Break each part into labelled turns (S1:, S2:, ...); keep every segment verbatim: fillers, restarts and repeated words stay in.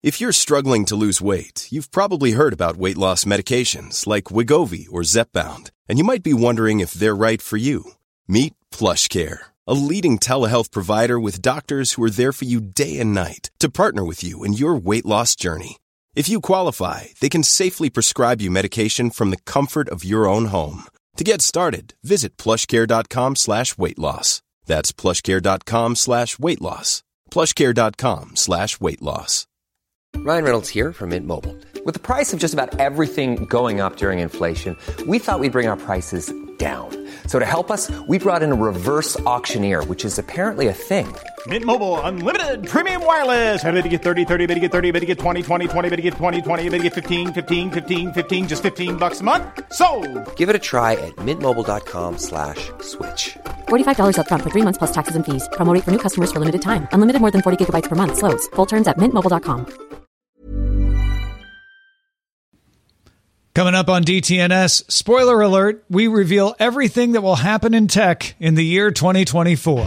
S1: If you're struggling to lose weight, you've probably heard about weight loss medications like Wegovy or Zepbound, and you might be wondering if they're right for you. Meet PlushCare, a leading telehealth provider with doctors who are there for you day and night to partner with you in your weight loss journey. If you qualify, they can safely prescribe you medication from the comfort of your own home. To get started, visit plushcare.com slash weight loss. That's plushcare.com slash weight loss. plushcare.com slash weight loss.
S2: Ryan Reynolds here from Mint Mobile. With the price of just about everything going up during inflation, we thought we'd bring our prices down. So to help us, we brought in a reverse auctioneer, which is apparently a thing.
S3: Mint Mobile Unlimited Premium Wireless. How to get thirty, thirty, how to get thirty, how to get twenty, twenty, twenty, how to get twenty, twenty, how to get fifteen, fifteen, fifteen, fifteen, just fifteen bucks a month? Sold!
S2: Give it a try at mintmobile.com slash switch.
S4: forty-five dollars up front for three months plus taxes and fees. Promo rate for new customers for limited time. Unlimited more than forty gigabytes per month. Slows full terms at mint mobile dot com.
S5: Coming up on D T N S, spoiler alert, we reveal everything that will happen in tech in the year twenty twenty-four.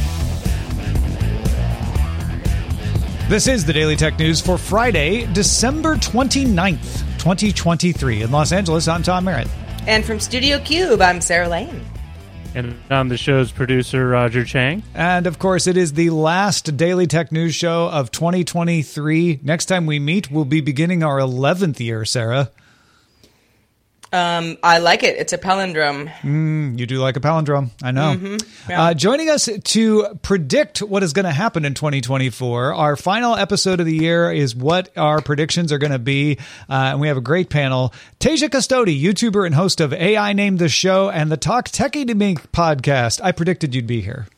S5: This is the Daily Tech News for Friday, December twenty-ninth, twenty twenty-three. In Los Angeles, I'm Tom Merritt.
S6: And from Studio Cube, I'm Sarah Lane.
S7: And I'm the show's producer, Roger Chang.
S5: And, of course, it is the last Daily Tech News show of twenty twenty-three. Next time we meet, we'll be beginning our eleventh year, Sarah.
S6: Um, I like it. It's a palindrome.
S5: Mm, you do like a palindrome. I know.
S6: Mm-hmm. Yeah.
S5: Uh, joining us to predict what is going to happen in twenty twenty-four, our final episode of the year is what our predictions are going to be. Uh, and we have a great panel. Tasia Custodi, YouTuber and host of A I Named the Show and the Talk Techie to Me podcast. I predicted you'd be here.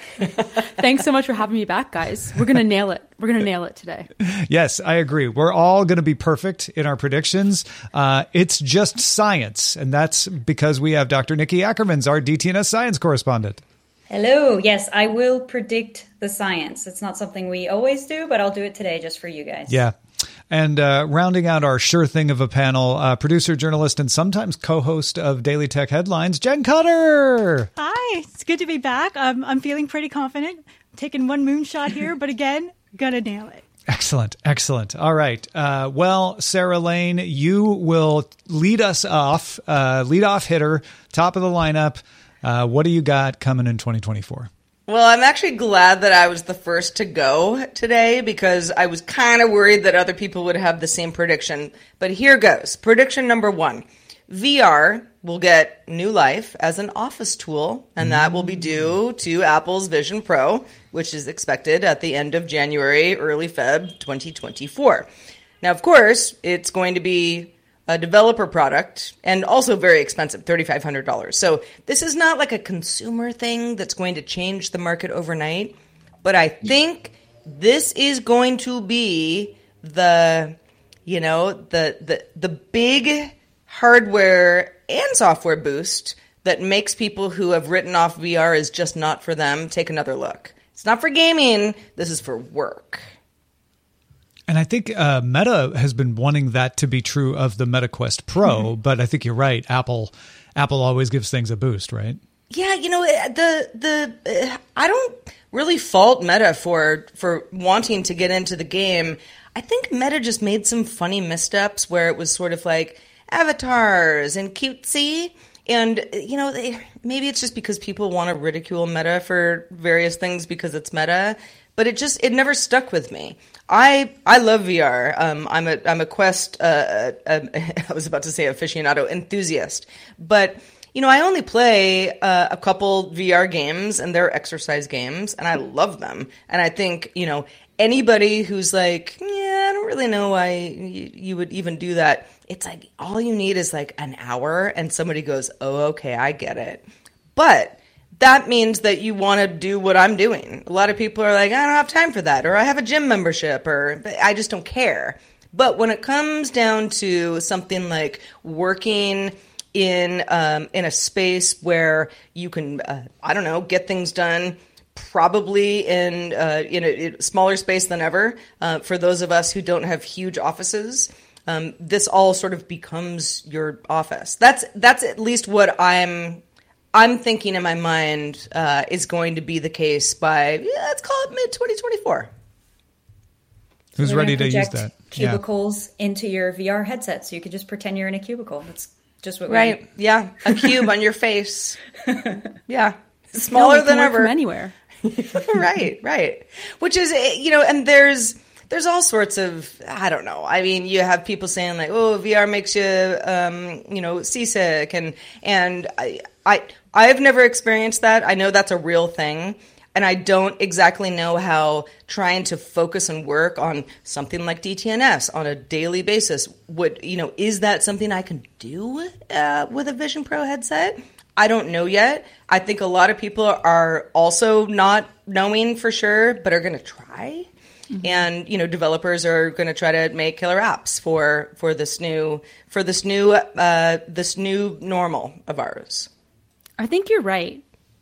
S8: Thanks so much for having me back, guys. We're going to nail it. We're going to nail it today.
S5: Yes, I agree. We're all going to be perfect in our predictions. Uh, it's just science. And that's because we have Doctor Nikki Ackermans, our D T N S science correspondent.
S9: Hello. Yes, I will predict the science. It's not something we always do, but I'll do it today just for you guys.
S5: Yeah. And uh, rounding out our sure thing of a panel, uh, producer, journalist, and sometimes co-host of Daily Tech Headlines, Jen Cutter.
S10: Hi, it's good to be back. Um, I'm feeling pretty confident. I'm taking one moonshot here, but again, gonna nail it.
S5: Excellent. Excellent. All right. Uh, well, Sarah Lane, you will lead us off, uh, lead off hitter, top of the lineup. Uh, what do you got coming in twenty twenty-four?
S6: Well, I'm actually glad that I was the first to go today because I was kind of worried that other people would have the same prediction. But here goes. Prediction number one. V R will get new life as an office tool, and that will be due to Apple's Vision Pro, which is expected at the end of January, early February twenty twenty-four. Now, of course, it's going to be a developer product and also very expensive, three thousand five hundred dollars. So this is not like a consumer thing that's going to change the market overnight. But I think this is going to be the, you know, the the the big hardware and software boost that makes people who have written off V R as just not for them take another look. It's not for gaming. This is for work.
S5: And I think uh, Meta has been wanting that to be true of the MetaQuest Pro, mm-hmm. but I think you're right. Apple, Apple always gives things a boost, right?
S6: Yeah, you know, the the uh, I don't really fault Meta for for wanting to get into the game. I think Meta just made some funny missteps where it was sort of like avatars and cutesy. And, you know, they, maybe it's just because people want to ridicule Meta for various things because it's Meta, but it just, it never stuck with me. I I love V R. Um, I'm a I'm a Quest. Uh, uh, I was about to say aficionado enthusiast, but you know I only play uh, a couple V R games, and they're exercise games, and I love them. And I think you know anybody who's like, yeah, I don't really know why you, you would even do that. It's like all you need is like an hour, and somebody goes, oh, okay, I get it. But that means that you want to do what I'm doing. A lot of people are like, I don't have time for that, or I have a gym membership, or I just don't care. But when it comes down to something like working in um, in a space where you can, uh, I don't know, get things done probably in uh, in, a, in a smaller space than ever, uh, for those of us who don't have huge offices, um, this all sort of becomes your office. That's that's at least what I'm I'm thinking in my mind uh, is going to be the case by, yeah, let's call it mid twenty twenty-four.
S5: Who's
S9: They're
S5: ready
S9: gonna
S5: to use
S9: project
S5: that? Yeah.
S9: Cubicles into your V R headset, so you could just pretend you're in a cubicle. That's just what
S6: Right.
S9: we
S6: Yeah. A cube on your face. Yeah. Smaller
S8: Yeah, we can
S6: than
S8: work
S6: ever.
S8: from anywhere.
S6: Right, right. Which is, you know, and there's there's all sorts of, I don't know. I mean, you have people saying like, oh, V R makes you, um, you know, seasick, and and I I I've never experienced that. I know that's a real thing. And I don't exactly know how trying to focus and work on something like D T N S on a daily basis would, you know, is that something I can do uh, with a Vision Pro headset? I don't know yet. I think a lot of people are also not knowing for sure, but are going to try. Mm-hmm. And, you know, developers are going to try to make killer apps for for this new for this new uh, this new normal of ours.
S8: I think you're right.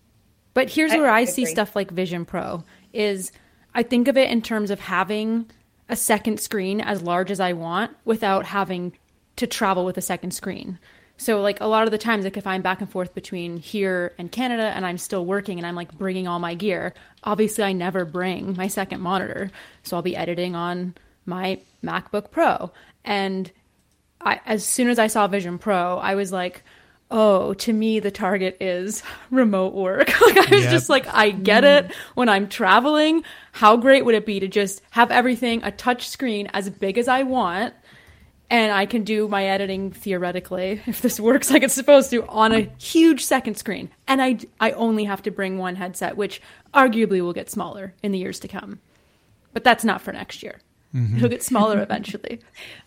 S8: But here's
S9: I
S8: where I
S9: agree.
S8: see stuff like Vision Pro is I think of it in terms of having a second screen as large as I want without having to travel with a second screen. So like a lot of the times, like if I'm back and forth between here and Canada and I'm still working and I'm like bringing all my gear, obviously I never bring my second monitor. So I'll be editing on my MacBook Pro. And I, as soon as I saw Vision Pro, I was like, oh, to me, the target is remote work. Like I was
S5: Yep.
S8: just like, I get it. When I'm traveling, how great would it be to just have everything, a touch screen as big as I want, and I can do my editing theoretically, if this works like it's supposed to, on a huge second screen. And I, I only have to bring one headset, which arguably will get smaller in the years to come. But that's not for next year. Mm-hmm. It'll get smaller eventually.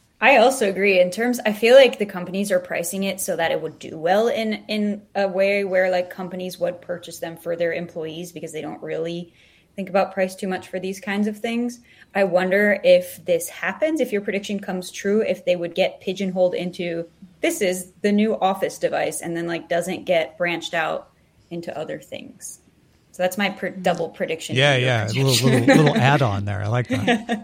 S9: I also agree. In terms, I feel like the companies are pricing it so that it would do well in, in a way where like companies would purchase them for their employees because they don't really think about price too much for these kinds of things. I wonder if this happens, if your prediction comes true, if they would get pigeonholed into this is the new Office device and then like doesn't get branched out into other things. So that's my per- double prediction.
S5: Yeah, yeah. A little, little, little add-on there. I like that.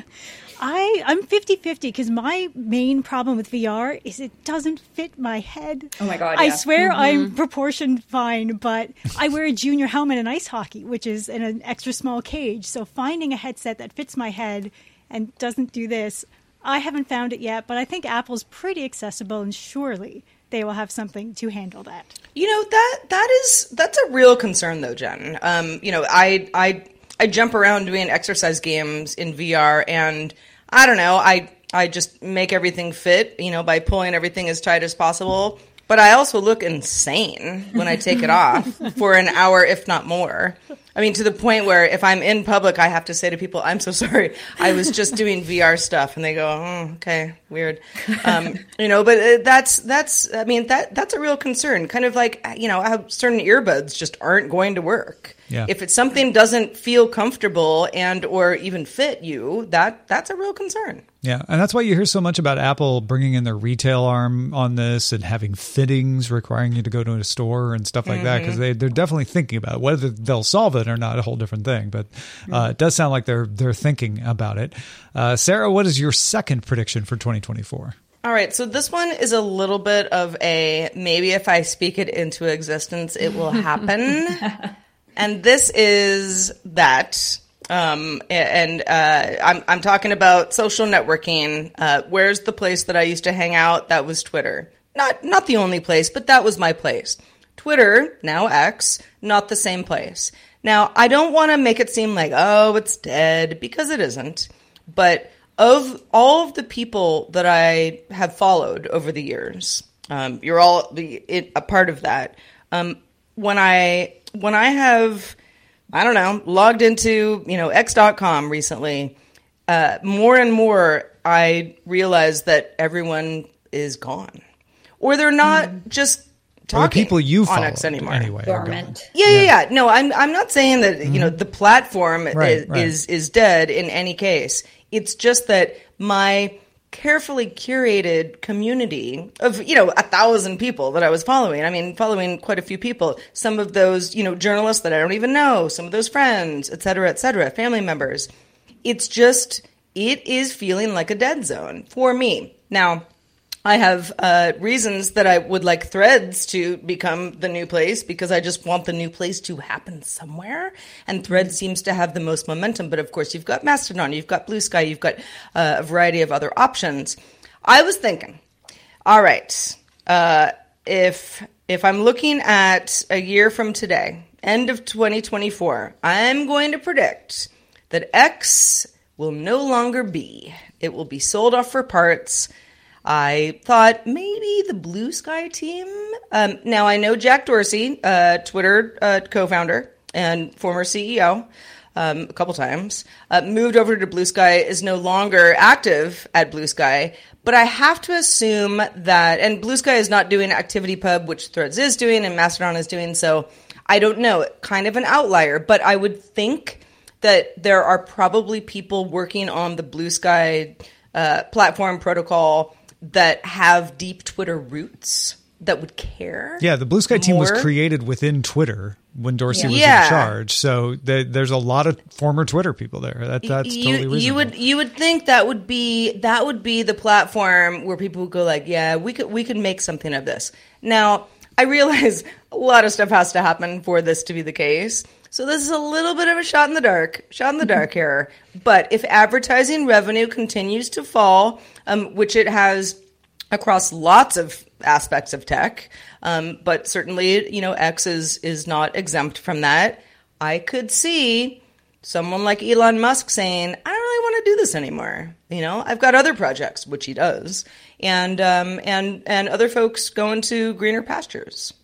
S10: I, I'm fifty-fifty because my main problem with V R is it doesn't fit my head.
S9: Oh my God,
S10: I
S9: yeah.
S10: swear
S8: Mm-hmm.
S10: I'm proportioned fine, but I wear a junior helmet in ice hockey, which is in an extra small cage. So finding a headset that fits my head and doesn't do this, I haven't found it yet, but I think Apple's pretty accessible and surely they will have something to handle that.
S6: You know, that that is that's a real concern though, Jen. Um, you know, I I I jump around doing exercise games in V R, and I don't know, I I just make everything fit, you know, by pulling everything as tight as possible. But I also look insane when I take it off for an hour, if not more. I mean, to the point where if I'm in public, I have to say to people, I'm so sorry, I was just doing V R stuff. And they go, oh, okay, weird. Um, you know, but uh, that's, that's, I mean, that that's a real concern. Kind of like, you know, how certain earbuds just aren't going to work.
S5: Yeah.
S6: If it's something doesn't feel comfortable and or even fit you, that that's a real concern.
S5: Yeah, and that's why you hear so much about Apple bringing in their retail arm on this and having fittings requiring you to go to a store and stuff like mm-hmm. that, because they, they're definitely thinking about it. Whether they'll solve it or not, a whole different thing. But uh, it does sound like they're they're thinking about it. Uh, Sarah, what is your second prediction for twenty twenty-four?
S6: All right, so this one is a little bit of a maybe if I speak it into existence, it will happen. And this is that... Um, and, uh, I'm, I'm talking about social networking. Uh, where's the place that I used to hang out? That was Twitter. Not, not the only place, but that was my place. Twitter, now X, not the same place. Now, I don't want to make it seem like, oh, it's dead, because it isn't. But of all of the people that I have followed over the years, um, you're all a part of that. Um, when I, when I have, I don't know, logged into, you know, X dot com recently, uh, more and more I realize that everyone is gone. Or they're not mm. just talking
S5: or the people you
S6: on X anymore.
S5: Anyway,
S9: dormant.
S6: Yeah, yeah, yeah. No, I'm I'm not saying that, mm-hmm. you know, the platform
S5: right,
S6: is,
S5: right.
S6: is is dead in any case. It's just that my carefully curated community of, you know, a thousand people that I was following. I mean, following quite a few people. Some of those, you know, journalists that I don't even know, some of those friends, et cetera, et cetera, family members. It's just, it is feeling like a dead zone for me. Now, I have uh, reasons that I would like Threads to become the new place because I just want the new place to happen somewhere. And Threads seems to have the most momentum. But of course, you've got Mastodon, you've got Blue Sky, you've got uh, a variety of other options. I was thinking, all right, uh, if if I'm looking at a year from today, end of twenty twenty-four, I'm going to predict that X will no longer be. It will be sold off for parts. I thought maybe the Blue Sky team. Um, now, I know Jack Dorsey, uh, Twitter uh, co-founder and former C E O, um, a couple times, uh, moved over to Blue Sky, is no longer active at Blue Sky. But I have to assume that, and Blue Sky is not doing ActivityPub, which Threads is doing and Mastodon is doing, so I don't know, kind of an outlier. But I would think that there are probably people working on the Blue Sky uh, platform protocol that have deep Twitter roots that would care.
S5: Yeah, the Blue Sky team
S6: more.
S5: was created within Twitter when Dorsey
S6: Yeah.
S5: was
S6: Yeah.
S5: in charge. So the, there's a lot of former Twitter people there. That, that's
S6: you,
S5: totally reasonable.
S6: You would you would think that would be that would be the platform where people would go like, yeah, we could we could make something of this. Now, I realize a lot of stuff has to happen for this to be the case. So this is a little bit of a shot in the dark, shot in the dark here. But if advertising revenue continues to fall, um, which it has across lots of aspects of tech, um, but certainly, you know, X is is not exempt from that. I could see someone like Elon Musk saying, I don't really want to do this anymore. You know, I've got other projects, which he does, and um, and and other folks going to greener pastures.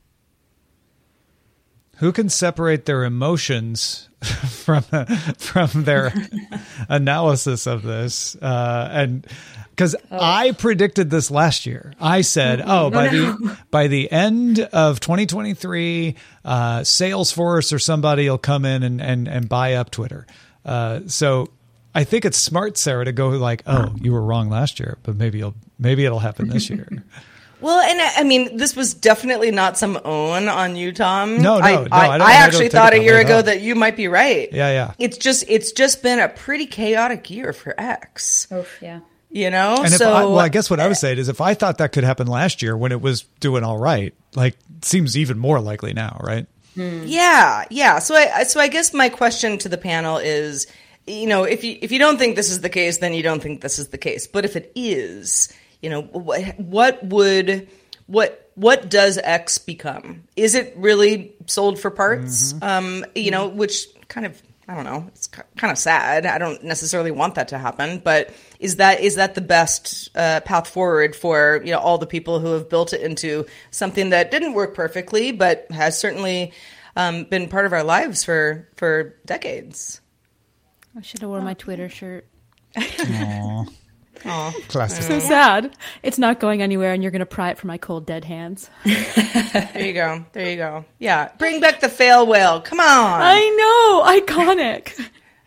S5: Who can separate their emotions from from their analysis of this? Uh, and because oh. I predicted this last year, I said, "Oh, oh by no. the by the end of twenty twenty-three, uh, Salesforce or somebody will come in and and, and buy up Twitter." Uh, so I think it's smart, Sarah, to go like, "Oh, you were wrong last year, but maybe you'll maybe it'll happen this year."
S6: Well, and I mean, this was definitely not some own on you, Tom.
S5: No, no,
S6: I,
S5: no.
S6: I,
S5: I, don't,
S6: I actually
S5: I
S6: thought a year ago that you might be right.
S5: Yeah, yeah.
S6: It's just, it's just been a pretty chaotic year for X.
S9: Oh, yeah.
S6: You know,
S5: and
S6: so
S5: if I, well, I guess what I was saying is, if I thought that could happen last year when it was doing all right, like, seems even more likely now, right?
S6: Hmm. Yeah, yeah. So I, so I guess my question to the panel is, you know, if you if you don't think this is the case, then you don't think this is the case. But if it is, you know, what what would What what does X become? Is it really sold for parts? Mm-hmm. Um, you know, which kind of, I don't know, it's kind of sad. I don't necessarily want that to happen, but is that is that the best uh, path forward for, you know, all the people who have built it into something that didn't work perfectly, but has certainly um, been part of our lives for for decades?
S8: I should have worn my Twitter shirt.
S5: Aww.
S6: Oh,
S5: classic.
S8: So sad. It's not going anywhere, and you're going to pry it from my cold, dead hands.
S6: There you go. There you go. Yeah. Bring back the fail whale. Come on.
S8: I know. Iconic.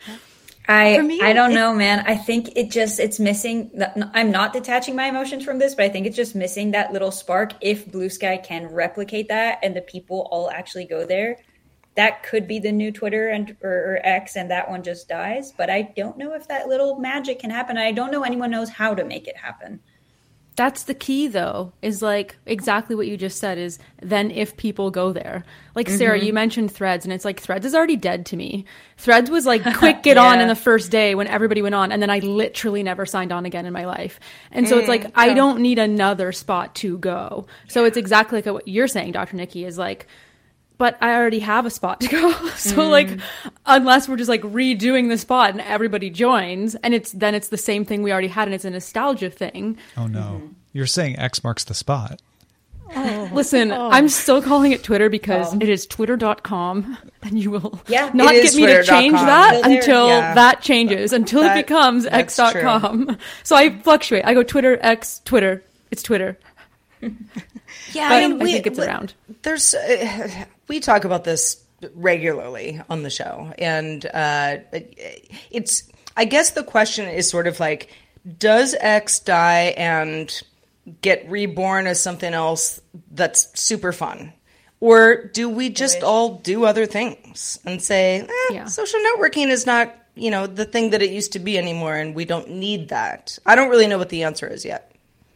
S9: I
S10: me,
S9: I don't
S10: it,
S9: know, man. I think it just, it's missing. I'm not detaching my emotions from this, but I think it's just missing that little spark. If Blue Sky can replicate that and the people all actually go there, that could be the new Twitter and or, or X, and that one just dies. But I don't know if that little magic can happen. I don't know anyone knows how to make it happen.
S8: That's the key, though, is like exactly what you just said is then if people go there. Like, mm-hmm. Sarah, you mentioned Threads, and it's like Threads is already dead to me. Threads was like, quick, get yeah. on in the first day when everybody went on, and then I literally never signed on again in my life. And so mm, it's like, yeah. I don't need another spot to go. So it's exactly like what you're saying, Doctor Nikki, is like, but I already have a spot to go. So mm. like, unless we're just like redoing the spot and everybody joins, and it's then it's the same thing we already had, and it's a nostalgia thing.
S5: Oh no, mm-hmm. You're saying X marks the spot.
S8: Oh. Listen, oh. I'm still calling it Twitter because oh. it is twitter dot com, and you will
S9: yeah,
S8: not get me to change that
S9: until,
S8: until
S9: yeah.
S8: that changes, until that, it becomes x dot com. So I fluctuate. I go Twitter, X, Twitter. It's Twitter.
S6: Yeah,
S8: but
S6: I, mean,
S8: I
S6: we,
S8: think it's around.
S6: There's, uh, we talk about this regularly on the show, and uh, it's. I guess the question is sort of like, does X die and get reborn as something else that's super fun, or do we just all do other things and say, eh, yeah. social networking is not, you know, the thing that it used to be anymore, and we don't need that? I don't really know what the answer is yet.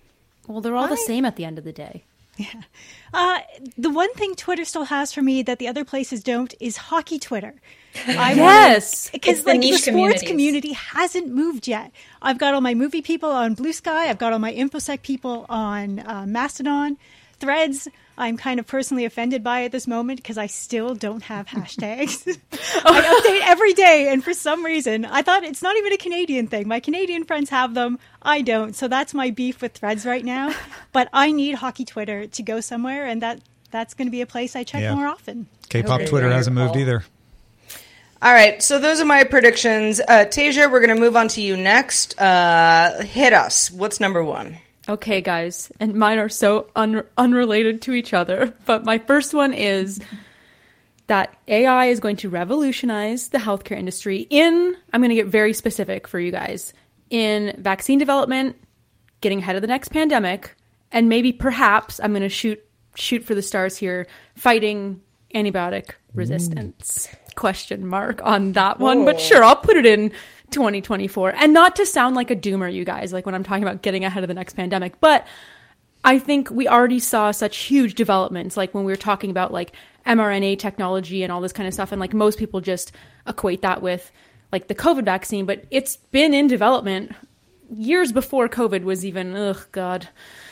S8: Well, they're all
S10: I,
S8: the same at the end of the day.
S10: Yeah. Uh, the one thing Twitter still has for me that the other places don't is hockey Twitter. I
S8: yes.
S10: Because like, the, the sports community hasn't moved yet. I've got all my movie people on Blue Sky. I've got all my InfoSec people on uh, Mastodon. Threads, I'm kind of personally offended by at this moment because I still don't have hashtags. I update every day, and for some reason, I thought it's not even a Canadian thing. My Canadian friends have them. I don't. So that's my beef with Threads right now. But I need hockey Twitter to go somewhere, and that that's going to be a place I check yeah. more often.
S5: K-pop okay, Twitter hasn't moved either.
S6: All right, so those are my predictions. Uh, Tasia, we're going to move on to you next. Uh, hit us. What's number one?
S8: Okay, guys, and mine are so un- unrelated to each other, but my first one is that A I is going to revolutionize the healthcare industry in, I'm going to get very specific for you guys, in vaccine development, getting ahead of the next pandemic, and maybe perhaps, I'm going to shoot shoot for the stars here, fighting antibiotic resistance. Ooh. Question mark on that one, oh. But sure, I'll put it in twenty twenty-four. And not to sound like a doomer, you guys, like when I'm talking about getting ahead of the next pandemic, but I think we already saw such huge developments, like when we were talking about like mRNA technology and all this kind of stuff, and like most people just equate that with like the COVID vaccine, but it's been in development years before COVID was even, ugh, God,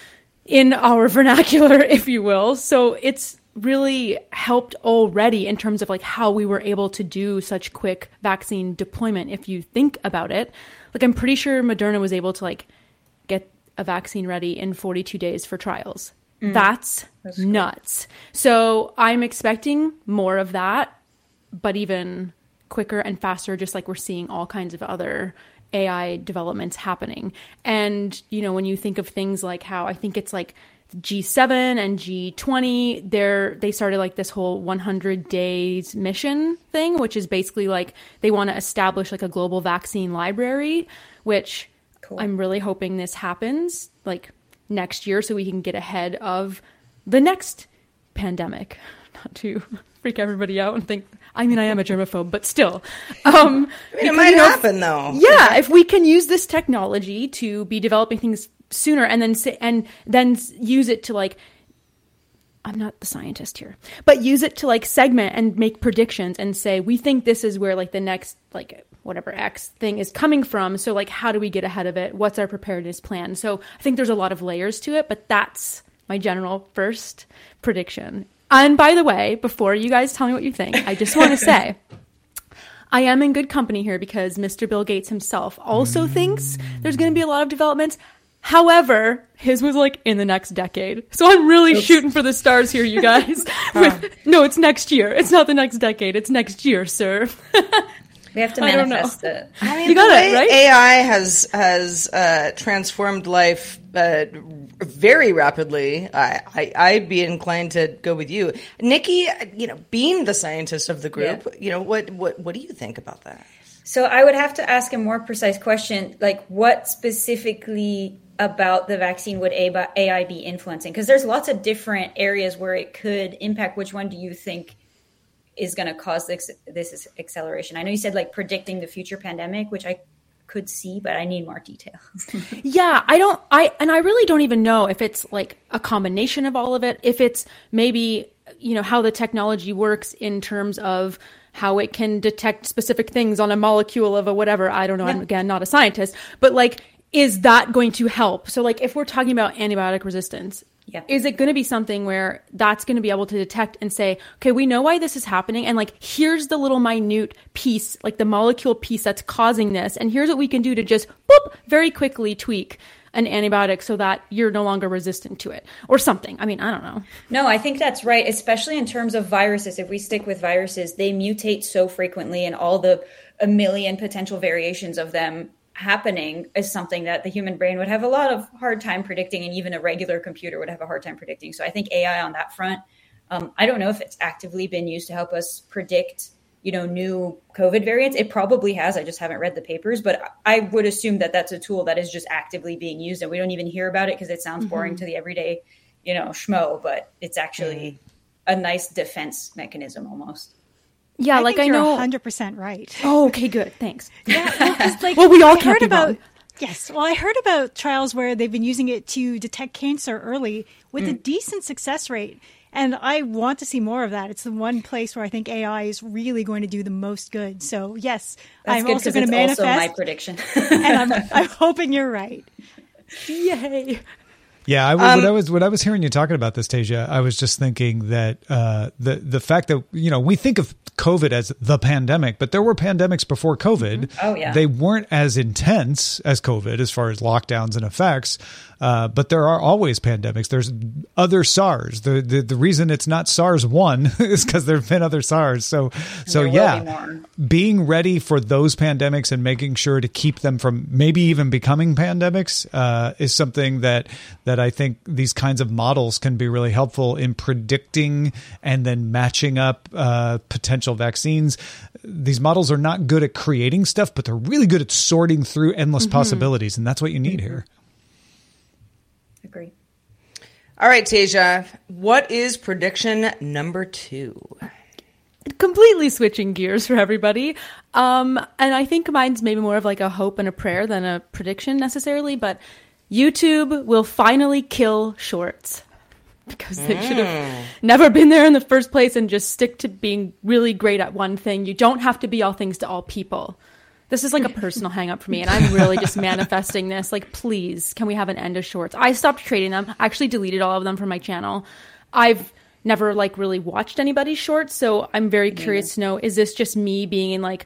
S8: in our vernacular, if you will. So it's really helped already in terms of like how we were able to do such quick vaccine deployment. If you think about it, like I'm pretty sure Moderna was able to like get a vaccine ready in forty-two days for trials. Mm. That's, That's nuts. Cool. So I'm expecting more of that, but even quicker and faster, just like we're seeing all kinds of other A I developments happening. And, you know, when you think of things like how I think it's like G seven and G twenty, they're, they started like this whole one hundred days mission thing, which is basically like they want to establish like a global vaccine library, which cool. I'm really hoping this happens like next year so we can get ahead of the next pandemic. Not to freak everybody out and think, I mean, I am a germaphobe, but still. Um,
S6: I mean, it might you know, happen though.
S8: Yeah, if we can use this technology to be developing things sooner and then say, and then use it to like, I'm not the scientist here, but use it to like segment and make predictions and say, we think this is where like the next like whatever X thing is coming from. So like, how do we get ahead of it? What's our preparedness plan? So I think there's a lot of layers to it, but that's my general first prediction. And by the way, before you guys tell me what you think, I just want to say, I am in good company here because Mister Bill Gates himself also thinks there's going to be a lot of developments. However, his was like in the next decade. So I'm really Oops. shooting for the stars here, you guys. With, no, it's next year. It's not the next decade. It's next year, sir.
S9: We have to manifest it.
S6: I mean,
S8: you got
S6: the way
S8: it, right?
S6: A I has has uh, transformed life uh, very rapidly. I, I I'd be inclined to go with you, Nikki. You know, being the scientist of the group, yeah. you know, what what what do you think about that?
S9: So I would have to ask a more precise question, like what specifically about the vaccine would A I be influencing? Because there's lots of different areas where it could impact. Which one do you think is going to cause this, this acceleration? I know you said like predicting the future pandemic, which I could see, but I need more details.
S8: Yeah, I don't, I, and I really don't even know if it's like a combination of all of it, if it's maybe, you know, how the technology works in terms of how it can detect specific things on a molecule of a whatever. I don't know. Yeah. I'm again, not a scientist, but like, is that going to help? So like if we're talking about antibiotic resistance, yeah. is it going to be something where that's going to be able to detect and say, okay, we know why this is happening. And like, here's the little minute piece, like the molecule piece that's causing this. And here's what we can do to just boop, very quickly tweak an antibiotic so that you're no longer resistant to it or something. I mean, I don't know.
S9: No, I think that's right. Especially in terms of viruses. If we stick with viruses, they mutate so frequently, and all the a million potential variations of them happening is something that the human brain would have a lot of hard time predicting, and even a regular computer would have a hard time predicting. So I think A I on that front, um, I don't know if it's actively been used to help us predict, you know, new COVID variants. It probably has. I just haven't read the papers, but I would assume that that's a tool that is just actively being used, and we don't even hear about it because it sounds boring mm-hmm. to the everyday, you know, schmo, but it's actually mm-hmm. a nice defense mechanism almost.
S8: Yeah,
S10: I
S8: like
S10: think
S8: I
S10: you're
S8: know.
S10: one hundred percent right.
S8: Oh, okay, good. Thanks.
S10: Yeah, well, like,
S8: well we all
S10: I
S8: can't
S10: heard
S8: be
S10: about.
S8: wrong.
S10: Yes. Well, I heard about trials where they've been using it to detect cancer early with mm. a decent success rate. And I want to see more of that. It's the one place where I think A I is really going to do the most good. So, yes,
S9: That's
S10: I'm
S9: good,
S10: also going to manifest.
S9: Also my prediction.
S10: And I'm, I'm hoping you're right.
S8: Yay.
S5: Yeah, I,
S6: Um,
S5: when I was when I was hearing you talking about this, Tasia, I was just thinking that uh, the the fact that, you know, we think of COVID as the pandemic, but there were pandemics before COVID.
S9: Mm-hmm. Oh yeah,
S5: they weren't as intense as COVID as far as lockdowns and effects. Uh, but there are always pandemics. There's other SARS. The the, the reason it's not SARS one is because there've been other SARS. So so yeah, be being ready for those pandemics and making sure to keep them from maybe even becoming pandemics uh, is something that that I think these kinds of models can be really helpful in predicting and then matching up uh, potential vaccines. These models are not good at creating stuff, but they're really good at sorting through endless mm-hmm. possibilities, and that's what you need mm-hmm. here.
S9: Agree.
S6: All right, Tasia, what is prediction number two?
S8: Completely switching gears for everybody. Um, and I think mine's maybe more of like a hope and a prayer than a prediction necessarily, but YouTube will finally kill shorts because they mm. should have never been there in the first place and just stick to being really great at one thing. You don't have to be all things to all people. This is like a personal hang up for me, and I'm really just manifesting this. Like, please, can we have an end of shorts? I stopped creating them. I actually deleted all of them from my channel. I've never like really watched anybody's shorts, so I'm very yeah. curious to know, is this just me being in like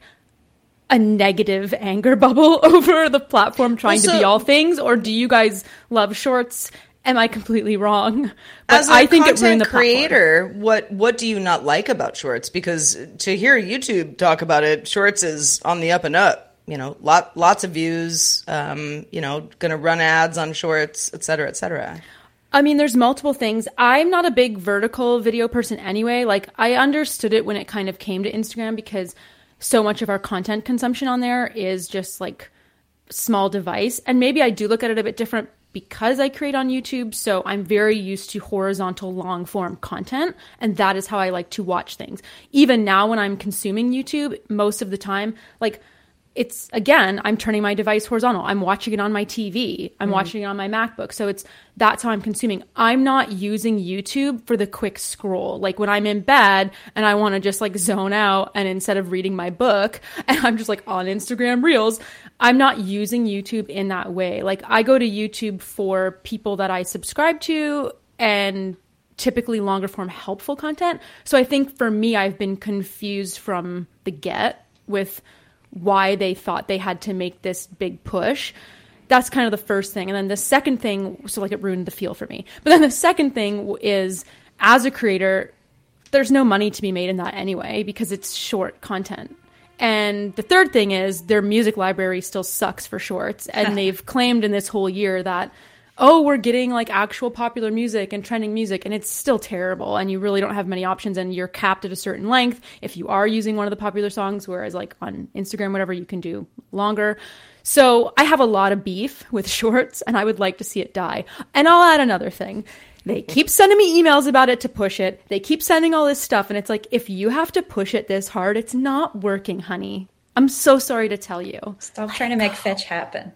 S8: a negative anger bubble over the platform trying also, to be all things, or do you guys love shorts? Am I completely wrong? But
S6: As a
S8: I think
S6: content
S8: it ruined the
S6: creator,
S8: platform.
S6: what what do you not like about shorts? Because to hear YouTube talk about it, shorts is on the up and up. You know, lot lots of views. Um, you know, going to run ads on shorts, et cetera, et cetera.
S8: I mean, there's multiple things. I'm not a big vertical video person anyway. Like, I understood it when it kind of came to Instagram because so much of our content consumption on there is just like small device. And maybe I do look at it a bit different because I create on YouTube. So I'm very used to horizontal long form content. And that is how I like to watch things. Even now when I'm consuming YouTube, most of the time, like, it's, again, I'm turning my device horizontal. I'm watching it on my T V. I'm mm. watching it on my MacBook. So it's, that's how I'm consuming. I'm not using YouTube for the quick scroll. Like when I'm in bed and I want to just like zone out, and instead of reading my book and I'm just like on Instagram Reels, I'm not using YouTube in that way. Like I go to YouTube for people that I subscribe to and typically longer form helpful content. So I think for me, I've been confused from the get with why they thought they had to make this big push. That's kind of the first thing. And then the second thing, so like it ruined the feel for me. But then the second thing is, as a creator, there's no money to be made in that anyway, because it's short content. And the third thing is their music library still sucks for shorts. And they've claimed in this whole year that, oh, we're getting like actual popular music and trending music, and it's still terrible. And you really don't have many options, and you're capped at a certain length if you are using one of the popular songs, whereas like on Instagram, whatever, you can do longer. So I have a lot of beef with shorts, and I would like to see it die. And I'll add another thing. They keep sending me emails about it to push it. They keep sending all this stuff, and it's like, if you have to push it this hard, it's not working, honey. I'm so sorry to tell you.
S9: Stop trying to make fetch happen.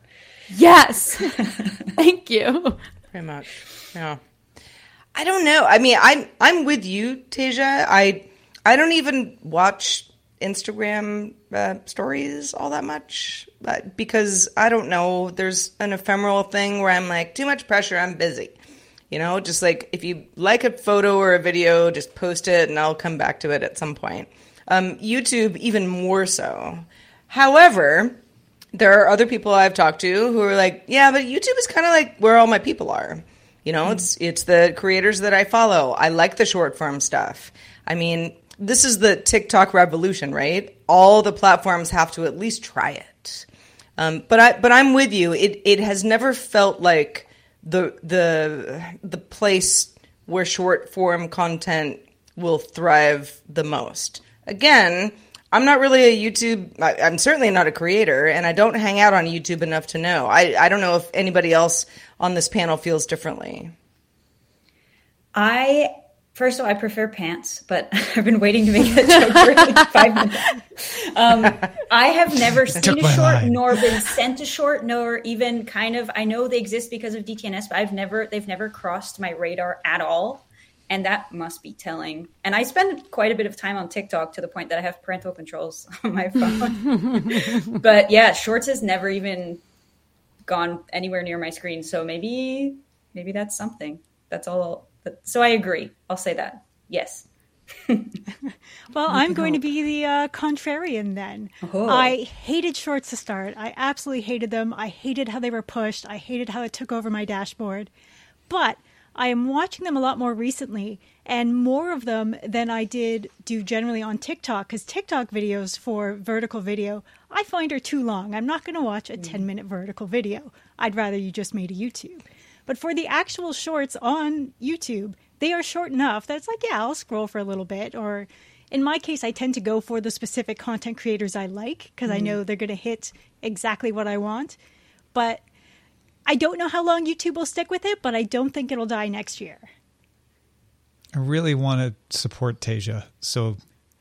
S8: Yes. Thank you.
S6: Pretty much. Yeah. I don't know. I mean, I'm I'm with you, Tasia. I I don't even watch Instagram uh, stories all that much, but because I don't know, there's an ephemeral thing where I'm like, too much pressure, I'm busy. You know, just like if you like a photo or a video, just post it and I'll come back to it at some point. Um, YouTube, even more so. However, there are other people I've talked to who are like, yeah, but YouTube is kind of like where all my people are. You know, mm-hmm. it's it's the creators that I follow. I like the short form stuff. I mean, this is the TikTok revolution, right? All the platforms have to at least try it. Um, but I but I'm with you. It it has never felt like the the the place where short form content will thrive the most. Again, I'm not really a YouTube, I, I'm certainly not a creator, and I don't hang out on YouTube enough to know. I, I don't know if anybody else on this panel feels differently.
S9: I First of all, I prefer pants, but I've been waiting to make that joke for like five minutes. Um, I have never seen a short, line. nor been sent a short, nor even kind of, I know they exist because of D T N S, but I've never, they've never crossed my radar at all. And that must be telling. And I spend quite a bit of time on TikTok to the point that I have parental controls on my phone. But yeah, shorts has never even gone anywhere near my screen. So maybe, maybe that's something. That's all. But, so I agree. I'll say that. Yes.
S10: Well, I'm going hope. to be the uh, contrarian then. Oh. I hated shorts to start. I absolutely hated them. I hated how they were pushed. I hated how it took over my dashboard. But I am watching them a lot more recently, and more of them than I did do generally on TikTok, because TikTok videos for vertical video I find are too long. I'm not going to watch a ten-minute vertical video. I'd rather you just made a YouTube. But for the actual shorts on YouTube, they are short enough that it's like, yeah, I'll scroll for a little bit. Or in my case, I tend to go for the specific content creators I like because mm. I know they're going to hit exactly what I want. But I don't know how long YouTube will stick with it, but I don't think it'll die next year.
S5: I really want to support Tasia. So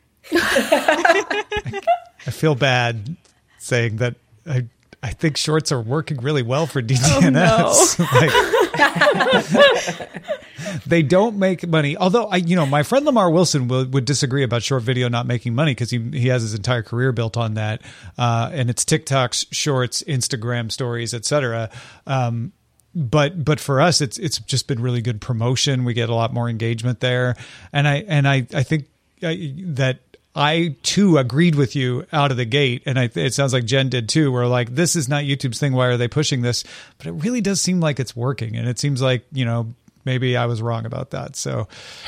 S5: I, I feel bad saying that I I think shorts are working really well for D T N S. Oh, no. like, they don't make money. Although, I, you know, my friend Lamar Wilson would, would disagree about short video not making money because he he has his entire career built on that. Uh, and it's TikToks, shorts, Instagram stories, et cetera. Um, but but for us, it's it's just been really good promotion. We get a lot more engagement there. And I, and I, I think I, that I, too, agreed with you out of the gate, and I, it sounds like Jen did, too. We're like, this is not YouTube's thing. Why are they pushing this? But it really does seem like it's working, and it seems like, you know, maybe I was wrong about that. So,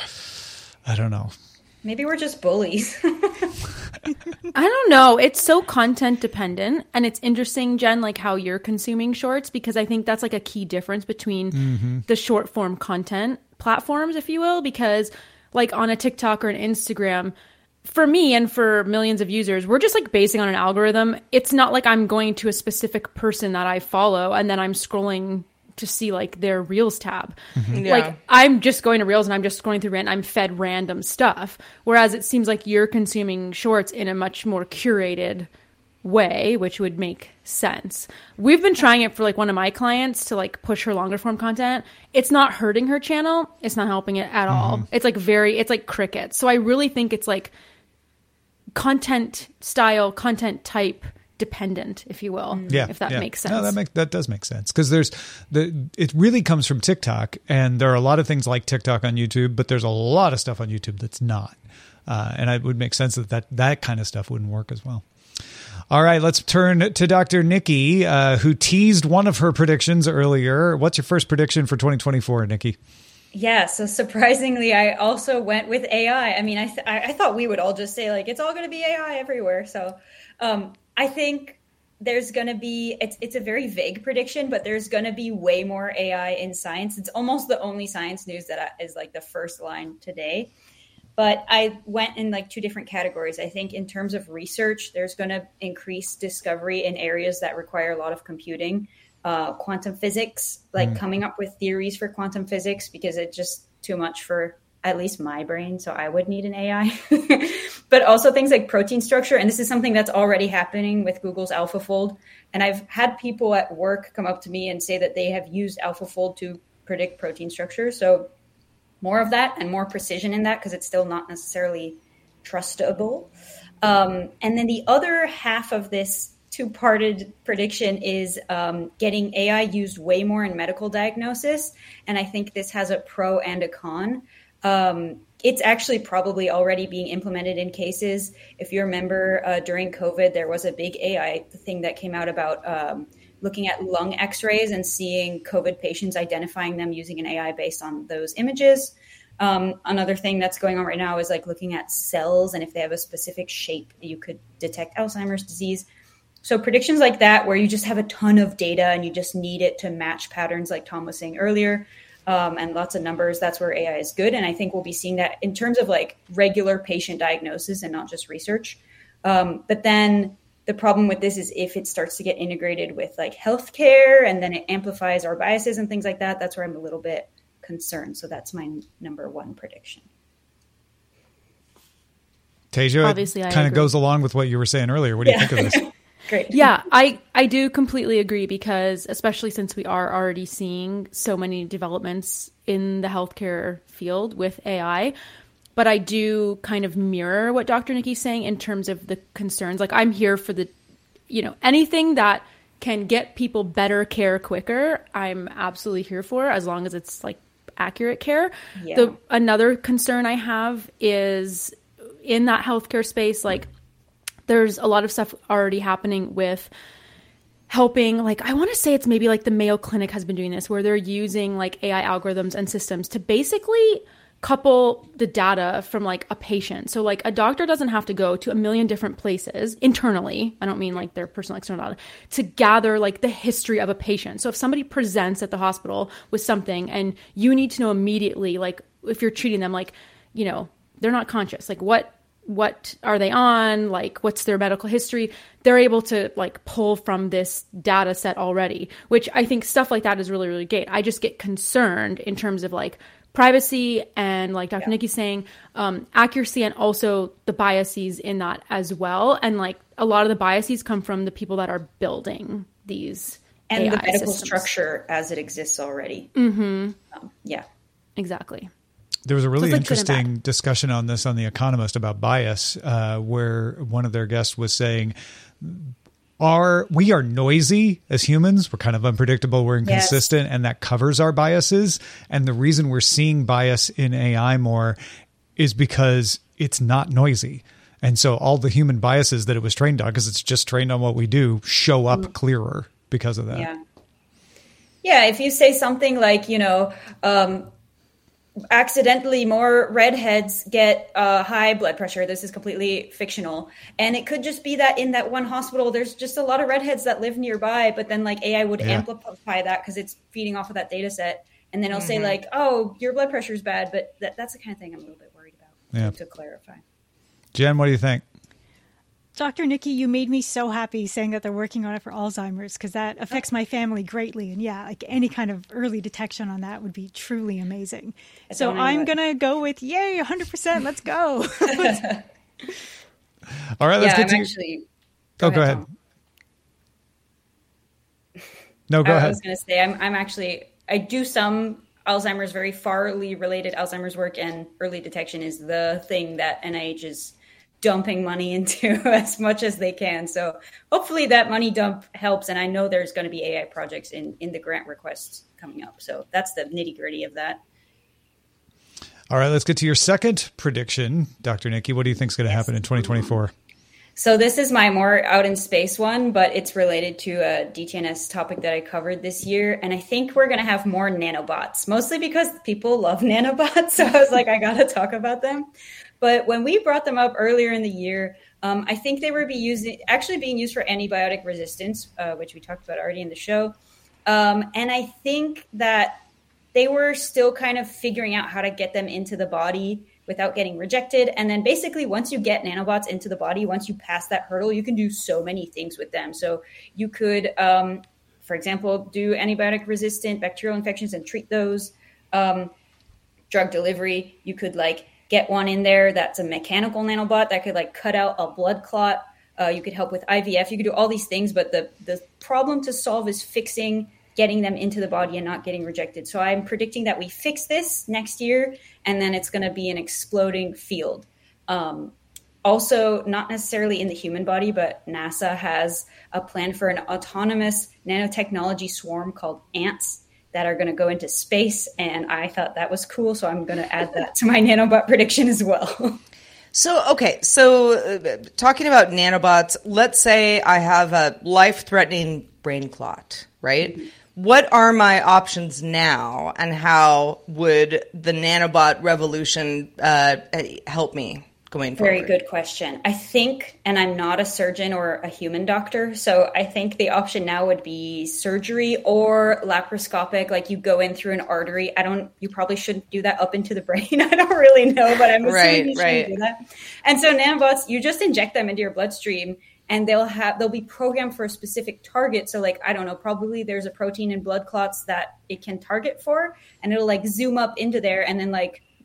S5: I don't know.
S9: Maybe we're just bullies.
S8: I don't know. It's so content dependent, and it's interesting, Jen, like how you're consuming shorts, because I think that's like a key difference between mm-hmm. the short form content platforms, if you will, because like on a TikTok or an Instagram, for me and for millions of users, we're just like basing on an algorithm. It's not like I'm going to a specific person that I follow and then I'm scrolling to see like their Reels tab. Mm-hmm. Yeah. Like I'm just going to Reels and I'm just scrolling through and I'm fed random stuff. Whereas it seems like you're consuming shorts in a much more curated way, which would make sense. We've been trying it for like one of my clients to like push her longer form content. It's not hurting her channel. It's not helping it at mm-hmm. all. It's like very, it's like crickets. So I really think it's like content style, content type dependent, if you will. Yeah, if that yeah. makes sense.
S5: No, that makes that does make sense because there's the it really comes from TikTok, and there are a lot of things like TikTok on YouTube, but there's a lot of stuff on YouTube that's not, uh, and it would make sense that, that that kind of stuff wouldn't work as well. All right, let's turn to Doctor Nikki, uh, who teased one of her predictions earlier. What's your first prediction for twenty twenty-four, Nikki?
S9: Yeah, so surprisingly, I also went with A I. I mean, I th- I thought we would all just say, like, it's all going to be A I everywhere. So um, I think there's going to be, it's, it's a very vague prediction, but there's going to be way more A I in science. It's almost the only science news that is like the first line today. But I went in like two different categories. I think in terms of research, there's going to increase discovery in areas that require a lot of computing. Uh, quantum physics, like mm. coming up with theories for quantum physics, because it's just too much for at least my brain. So I would need an A I, but also things like protein structure. And this is something that's already happening with Google's AlphaFold. And I've had people at work come up to me and say that they have used AlphaFold to predict protein structure. So more of that and more precision in that, because it's still not necessarily trustable. Um, and then the other half of this two-parted prediction is um, getting A I used way more in medical diagnosis. And I think this has a pro and a con. Um, it's actually probably already being implemented in cases. If you remember uh, during COVID, there was a big A I thing that came out about um, looking at lung x-rays and seeing COVID patients, identifying them using an A I based on those images. Um, another thing that's going on right now is like looking at cells, and if they have a specific shape, you could detect Alzheimer's disease. So predictions like that, where you just have a ton of data and you just need it to match patterns, like Tom was saying earlier, um, and lots of numbers, that's where A I is good. And I think we'll be seeing that in terms of like regular patient diagnosis and not just research. Um, but then the problem with this is if it starts to get integrated with like healthcare and then it amplifies our biases and things like that, that's where I'm a little bit concerned. So that's my n- number one prediction.
S5: Tasia,
S8: obviously,
S5: kind of goes along with what you were saying earlier. What do you
S9: Yeah.
S5: think of this?
S9: Great.
S8: Yeah, I, I do completely agree because especially since we are already seeing so many developments in the healthcare field with A I, but I do kind of mirror what Doctor Nikki's saying in terms of the concerns. Like I'm here for the, you know, anything that can get people better care quicker, I'm absolutely here for as long as it's like accurate care.
S9: Yeah.
S8: The another concern I have is in that healthcare space, like there's a lot of stuff already happening with helping, like, I want to say it's maybe like the Mayo Clinic has been doing this, where they're using like A I algorithms and systems to basically couple the data from like a patient. So like a doctor doesn't have to go to a million different places internally. I don't mean like their personal external data, to gather like the history of a patient. So if somebody presents at the hospital with something and you need to know immediately, like if you're treating them, like, you know, they're not conscious, like what what are they on, like what's their medical history, they're able to like pull from this data set already, which I think stuff like that is really, really great. I just get concerned in terms of like privacy and like Doctor Yeah. Nikki's saying, um, accuracy and also the biases in that as well. And like a lot of the biases come from the people that are building these
S9: and
S8: A I
S9: the medical
S8: systems.
S9: Structure as it exists already.
S8: Mm-hmm.
S9: Um, yeah,
S8: exactly.
S5: There was a really
S8: So like
S5: interesting discussion on this on The Economist about bias, uh, where one of their guests was saying, "Are we are noisy as humans? We're kind of unpredictable. We're inconsistent, yes. and that covers our biases. And the reason we're seeing bias in A I more is because it's not noisy." And so all the human biases that it was trained on, because it's just trained on what we do, show up mm. clearer because of that.
S9: Yeah. Yeah. If you say something like, you know, um, accidentally more redheads get uh, high blood pressure. This is completely fictional. And it could just be that in that one hospital, there's just a lot of redheads that live nearby, but then like A I would yeah. amplify that because it's feeding off of that data set. And then it'll mm-hmm. say like, oh, your blood pressure is bad. But that, that's the kind of thing I'm a little bit worried about
S5: yeah.
S9: to clarify.
S5: Jen, what do you think?
S10: Doctor Nikki, you made me so happy saying that they're working on it for Alzheimer's because that affects my family greatly. And yeah, like any kind of early detection on that would be truly amazing. I so I'm going to go with yay, one hundred percent. Let's go.
S5: All right, let's
S9: yeah,
S5: get
S9: I'm
S5: to
S9: actually, go
S5: Oh,
S9: ahead,
S5: go ahead.
S9: Tom.
S5: No, go
S9: I,
S5: ahead.
S9: I was going to say, I'm, I'm actually, I do some Alzheimer's, very farly related Alzheimer's work, and early detection is the thing that N I H is dumping money into as much as they can. So hopefully that money dump helps. And I know there's going to be A I projects in, in the grant requests coming up. So that's the nitty gritty of that.
S5: All right, let's get to your second prediction. Doctor Nikki, what do you think is going to happen in twenty twenty-four?
S9: So this is my more out in space one, but it's related to a D T N S topic that I covered this year. And I think we're going to have more nanobots, mostly because people love nanobots. So I was like, I got to talk about them. But when we brought them up earlier in the year, um, I think they were be using, actually being used for antibiotic resistance, uh, which we talked about already in the show. Um, and I think that they were still kind of figuring out how to get them into the body without getting rejected. And then basically once you get nanobots into the body, once you pass that hurdle, you can do so many things with them. So you could, um, for example, do antibiotic resistant bacterial infections and treat those. Um, drug delivery, you could like get one in there that's a mechanical nanobot that could like cut out a blood clot. Uh, you could help with I V F. You could do all these things, but the, the problem to solve is fixing, getting them into the body and not getting rejected. So I'm predicting that we fix this next year, and then it's going to be an exploding field. Um, also, not necessarily in the human body, but NASA has a plan for an autonomous nanotechnology swarm called ANTS that are going to go into space. And I thought that was cool. So I'm going to add that to my nanobot prediction as well.
S6: So, okay. So uh, talking about nanobots, let's say I have a life-threatening brain clot, right? Mm-hmm. What are my options now, and how would the nanobot revolution uh, help me going forward?
S9: Very good question. I think, and I'm not a surgeon or a human doctor, so I think the option now would be surgery or laparoscopic, like you go in through an artery. I don't, you probably shouldn't do that up into the brain. I don't really know, but I'm assuming
S6: right,
S9: you shouldn't
S6: right.
S9: do that. And so nanobots, you just inject them into your bloodstream, and they'll have, they'll be programmed for a specific target. So like, I don't know, probably there's a protein in blood clots that it can target for, and it'll like zoom up into there and then like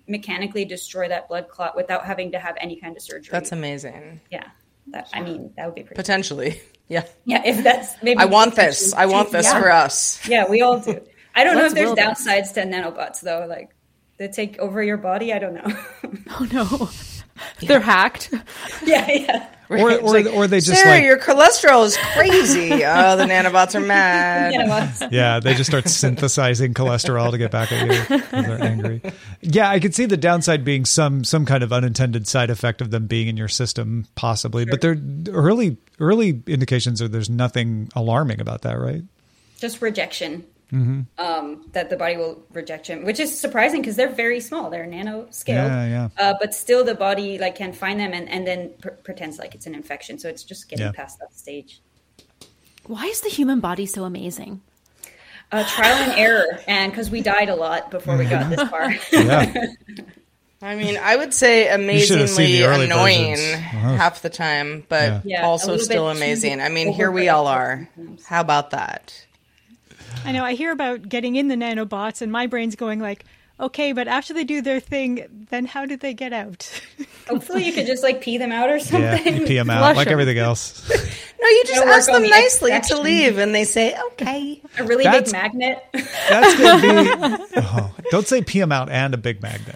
S9: mechanically destroy that blood clot without having to have any kind of surgery.
S6: That's amazing.
S9: Yeah. That, I mean, that would be pretty
S6: Potentially. Cool. Yeah.
S9: Yeah, if that's maybe.
S6: I want this. I want this
S9: yeah.
S6: for us.
S9: Yeah, we all do. I don't
S8: Let's
S9: know if there's
S8: build it.
S9: downsides to nanobots, though. Like, they take over your body. I don't know.
S8: Oh, no. They're hacked.
S9: Yeah, yeah.
S5: Or, or,
S6: like,
S5: or they just
S6: Sarah,
S5: like,
S6: your cholesterol is crazy. Oh, the nanobots are mad.
S9: Nanobots.
S5: yeah, they just start synthesizing cholesterol to get back at you when they're angry. Yeah, I could see the downside being some some kind of unintended side effect of them being in your system, possibly. Sure. But they're early early indications are there's nothing alarming about that, right?
S9: Just rejection.
S5: Mm-hmm.
S9: Um, that the body will reject him, which is surprising because they're very small. They're nano scaled.
S5: Yeah, yeah.
S9: Uh, but still the body like can find them and, and then pr- pretends like it's an infection. So it's just getting
S5: Yeah.
S9: past that stage.
S8: Why is the human body so amazing?
S9: Uh, trial and error. And because we died a lot before we got this far.
S5: Yeah.
S6: I mean, I would say
S5: should have seen
S6: amazingly
S5: the early
S6: annoying
S5: versions. Uh-huh.
S6: half the time, but
S5: Yeah.
S9: Yeah, a
S6: also
S9: little
S6: still
S9: bit
S6: amazing.
S9: too
S6: I mean, here we all are.
S9: overprotective.
S6: How about that?
S10: I know I hear about getting in the nanobots and my brain's going like, okay, but after they do their thing, then how do they get out?
S9: Hopefully you could just like pee them out or something.
S5: Yeah, you pee them out
S8: Flush
S5: like
S8: them.
S5: everything else.
S6: No, you just
S9: Gotta work
S6: ask
S9: on
S6: them
S9: the
S6: nicely to
S9: extraction.
S6: leave, and they say, okay.
S9: A really
S5: That's-
S9: big magnet.
S5: That's going to be... Oh, don't say pee them out and a big magnet.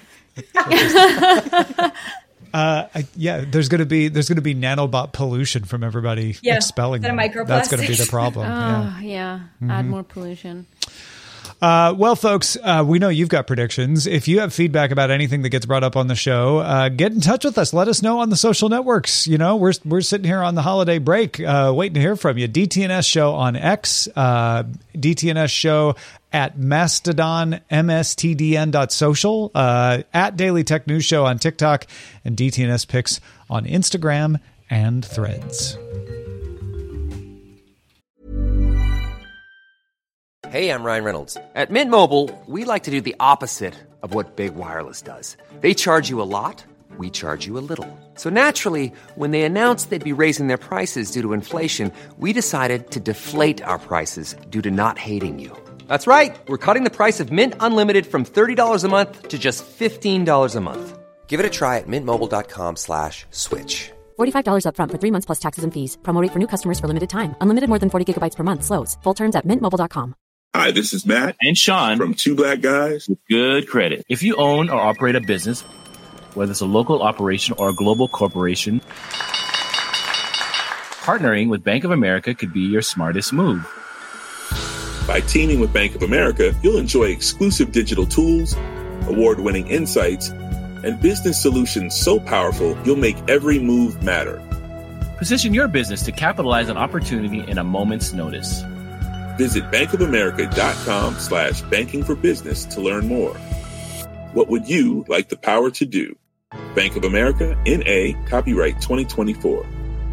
S5: Uh, I, yeah, there's going to be there's going to be nanobot pollution from everybody
S9: Yeah,
S5: expelling
S9: instead
S5: them.
S9: of
S5: That's going to be the
S9: microplastics.
S5: problem. yeah.
S8: Oh, yeah. Add more pollution.
S5: Uh, well, folks, uh, we know you've got predictions. If you have feedback about anything that gets brought up on the show, uh, get in touch with us. Let us know on the social networks. You know, we're we're sitting here on the holiday break, uh, waiting to hear from you. D T N S Show on X, uh, D T N S Show at Mastodon, M S T D N dot social, uh, at Daily Tech News Show on TikTok, and D T N S Picks on Instagram and Threads.
S2: Hey, I'm Ryan Reynolds. At Mint Mobile, we like to do the opposite of what Big Wireless does. They charge you a lot, we charge you a little. So naturally, when they announced they'd be raising their prices due to inflation, we decided to deflate our prices due to not hating you. That's right. We're cutting the price of Mint Unlimited from thirty dollars a month to just fifteen dollars a month. Give it a try at mintmobile.com slash switch.
S4: forty-five dollars up front for three months plus taxes and fees. Promo rate for new customers for limited time. Unlimited more than forty gigabytes per month. Slows full terms at mint mobile dot com.
S11: Hi, this is Matt
S12: and Sean
S11: from Two Black Guys
S12: with Good Credit. If you own or operate a business, whether it's a local operation or a global corporation, partnering with Bank of America could be your smartest move.
S11: By teaming with Bank of America, you'll enjoy exclusive digital tools, award-winning insights, and business solutions so powerful you'll make every move matter.
S12: Position your business to capitalize on opportunity in a moment's notice.
S11: Visit bankofamerica.com slash banking for business to learn more. What would you like the power to do? Bank of America, N A, copyright twenty twenty-four.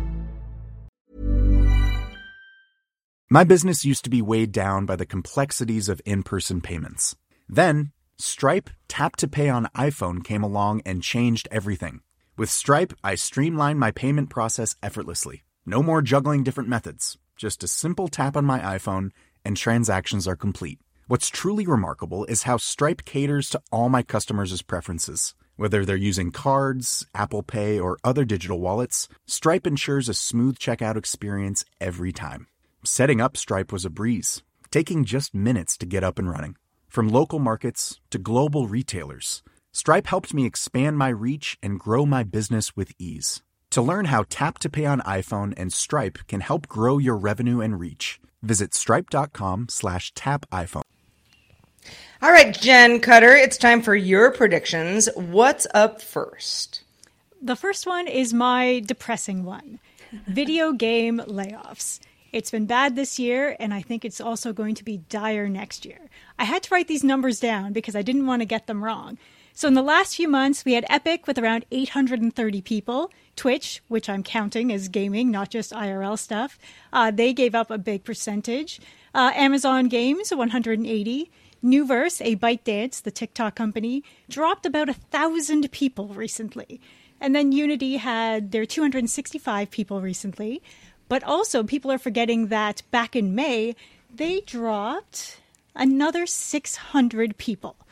S13: My business used to be weighed down by the complexities of in-person payments. Then, Stripe Tap to Pay on iPhone came along and changed everything. With Stripe, I streamlined my payment process effortlessly. No more juggling different methods. Just a simple tap on my iPhone and transactions are complete. What's truly remarkable is how Stripe caters to all my customers' preferences. Whether they're using cards, Apple Pay, or other digital wallets, Stripe ensures a smooth checkout experience every time. Setting up Stripe was a breeze, taking just minutes to get up and running. From local markets to global retailers, Stripe helped me expand my reach and grow my business with ease. To learn how Tap to Pay on iPhone and Stripe can help grow your revenue and reach, visit stripe.com slash tap iPhone.
S6: All right, Jen Cutter, it's time for your predictions. What's up first?
S10: The first one is my depressing one. Video game layoffs. It's been bad this year, and I think it's also going to be dire next year. I had to write these numbers down because I didn't want to get them wrong. So in the last few months, we had Epic with around eight hundred thirty people. Twitch, which I'm counting as gaming, not just I R L stuff, uh, they gave up a big percentage. Uh, Amazon Games, one hundred eighty. Newverse, a ByteDance, the TikTok company, dropped about one thousand people recently. And then Unity had their two hundred sixty-five people recently. But also, people are forgetting that back in May, they dropped another six hundred people.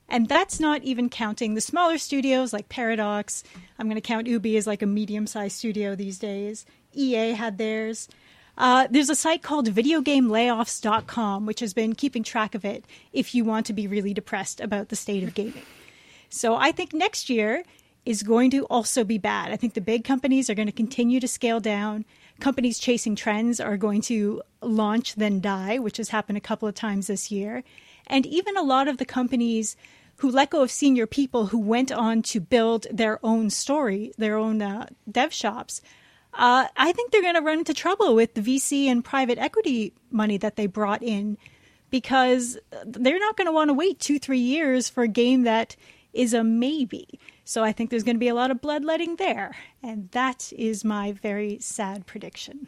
S10: And that's not even counting the smaller studios like Paradox. I'm going to count Ubi as like a medium-sized studio these days. E A had theirs. Uh, there's a site called video game layoffs dot com, which has been keeping track of it if you want to be really depressed about the state of gaming. So I think next year is going to also be bad. I think the big companies are going to continue to scale down. Companies chasing trends are going to launch then die, which has happened a couple of times this year. And even a lot of the companies who let go of senior people who went on to build their own story, their own uh, dev shops, uh, I think they're going to run into trouble with the V C and private equity money that they brought in, because they're not going to want to wait two, three years for a game that is a maybe. So I think there's going to be a lot of bloodletting there. And that is my very sad prediction.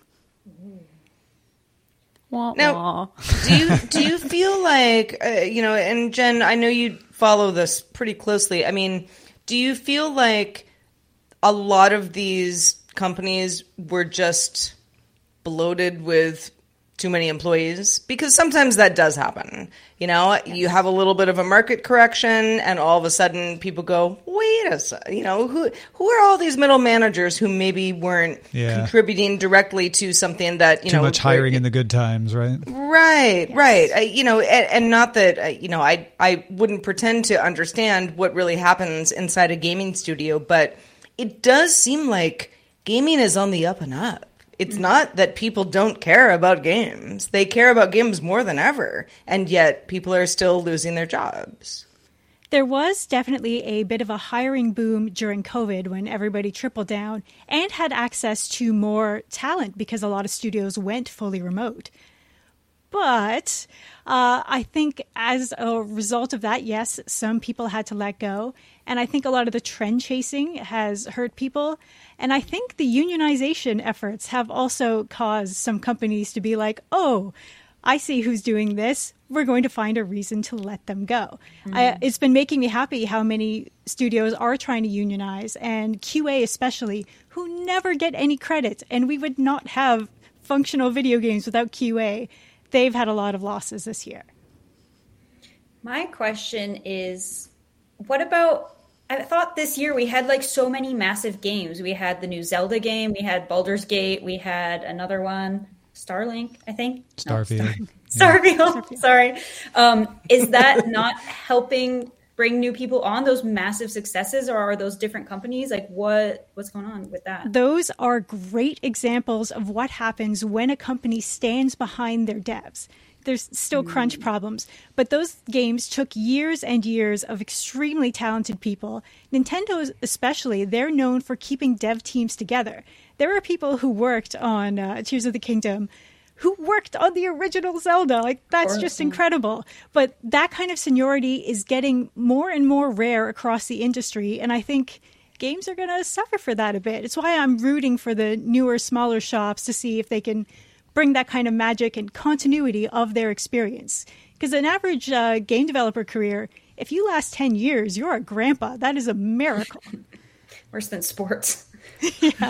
S6: Now, do you do you feel like, uh, you know, and Jen, I know you follow this pretty closely. I mean, do you feel like a lot of these companies were just bloated with too many employees? Because sometimes that does happen. You know, you have a little bit of a market correction and all of a sudden people go, wait a second, you know, who who are all these middle managers who maybe weren't
S5: Yeah.
S6: contributing directly to something that, you
S5: Too
S6: know,
S5: much hiring in the good times, right?
S6: Right, right. I, you know, and, and not that, uh, you know, I I wouldn't pretend to understand what really happens inside a gaming studio, but it does seem like gaming is on the up and up. It's not that people don't care about games. They care about games more than ever, and yet people are still losing their jobs.
S10: There was definitely a bit of a hiring boom during COVID when everybody tripled down and had access to more talent because a lot of studios went fully remote. But uh, I think as a result of that, yes, some people had to let go. And I think a lot of the trend chasing has hurt people. And I think the unionization efforts have also caused some companies to be like, oh, I see who's doing this. We're going to find a reason to let them go. Mm-hmm. I, it's been making me happy how many studios are trying to unionize, and Q A especially, who never get any credit. And we would not have functional video games without Q A. They've had a lot of losses this year.
S9: My question is, what about, I thought this year we had like so many massive games. We had the new Zelda game, we had Baldur's Gate, we had another one, Starlink, I think.
S5: Starfield.
S9: No, Star- Starfield, yeah. Starfield. Sorry. Um, is that not helping bring new people on, those massive successes, or are those different companies? Like what what's going on with that?
S10: Those are great examples of what happens when a company stands behind their devs. There's still mm. crunch problems, but those games took years and years of extremely talented people. Nintendo especially, they're known for keeping dev teams together. There are people who worked on uh, Tears of the Kingdom who worked on the original Zelda. Like, that's just incredible. But that kind of seniority is getting more and more rare across the industry, and I think games are going to suffer for that a bit. It's why I'm rooting for the newer, smaller shops to see if they can bring that kind of magic and continuity of their experience. Because an average uh, game developer career, if you last ten years, you're a grandpa. That is a miracle.
S9: Worse than sports.
S10: Yeah.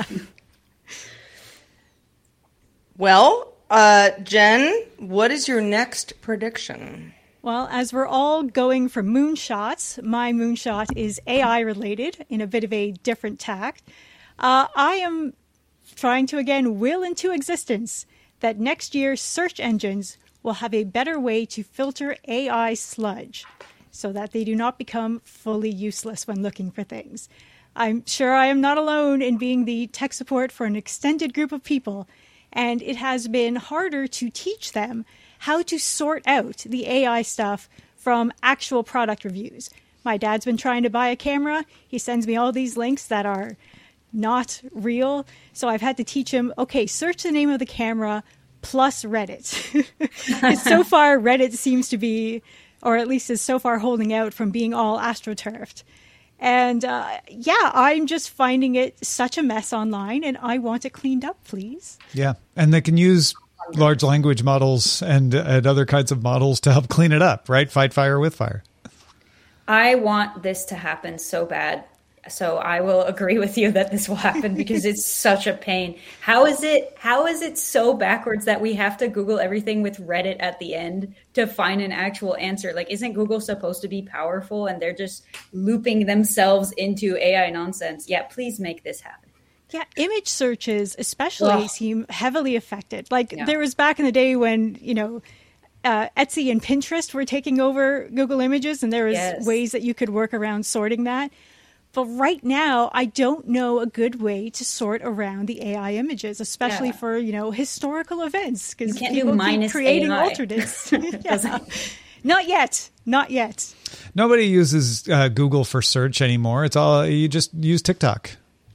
S6: Well, uh, Jen, what is your next prediction?
S10: Well, as we're all going for moonshots, my moonshot is A I related in a bit of a different tact. Uh, I am trying to, again, will into existence that next year search engines will have a better way to filter A I sludge so that they do not become fully useless when looking for things. I'm sure I am not alone in being the tech support for an extended group of people, and it has been harder to teach them how to sort out the A I stuff from actual product reviews. My dad's been trying to buy a camera. He sends me all these links that are not real. So I've had to teach him, okay, search the name of the camera plus Reddit. And so far, Reddit seems to be, or at least is so far holding out from being all astroturfed. And uh, yeah, I'm just finding it such a mess online, and I want it cleaned up, please.
S5: Yeah, and they can use large language models and, and other kinds of models to help clean it up, right? Fight fire with fire.
S9: I want this to happen so bad. So I will agree with you that this will happen because it's such a pain. How is it, how is it so backwards that we have to Google everything with Reddit at the end to find an actual answer? Like, isn't Google supposed to be powerful and they're just looping themselves into A I nonsense? Yeah, please make this happen.
S10: Yeah, image searches especially
S9: Ugh.
S10: seem heavily affected. Like
S9: Yeah.
S10: there was back in the day when, you know, uh, Etsy and Pinterest were taking over Google Images, and there was
S9: Yes.
S10: ways that you could work around sorting that. But right now, I don't know a good way to sort around the A I images, especially
S9: Yeah.
S10: for, you know, historical events, because
S9: You can't do
S10: people keep
S9: minus
S10: creating
S9: A I.
S10: alternates. Yeah. Not yet. Not yet.
S5: Nobody uses uh, Google for search anymore. It's all you just use TikTok.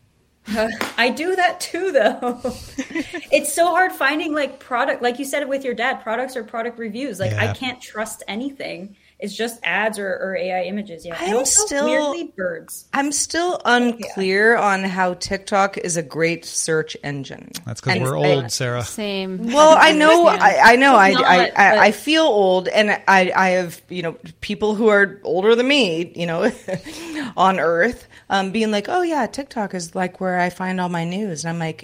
S9: Uh, I do that too, though. It's so hard finding like product, like you said with your dad, products or product reviews. Like
S5: Yeah.
S9: I can't trust anything. It's just ads or, or A I images. Yeah,
S6: I'm
S9: and also
S6: still-
S9: weirdly birds.
S6: I'm still unclear on how TikTok is a great search engine.
S5: That's because
S6: And
S5: we're
S6: I-
S5: old, Sarah.
S8: Same.
S6: Well, I know, I, I know, I,
S9: It's not,
S6: I, I,
S9: but-
S6: I feel old, and I, I have, you know, people who are older than me, you know, on Earth, um, being like, oh yeah, TikTok is like where I find all my news, and I'm like,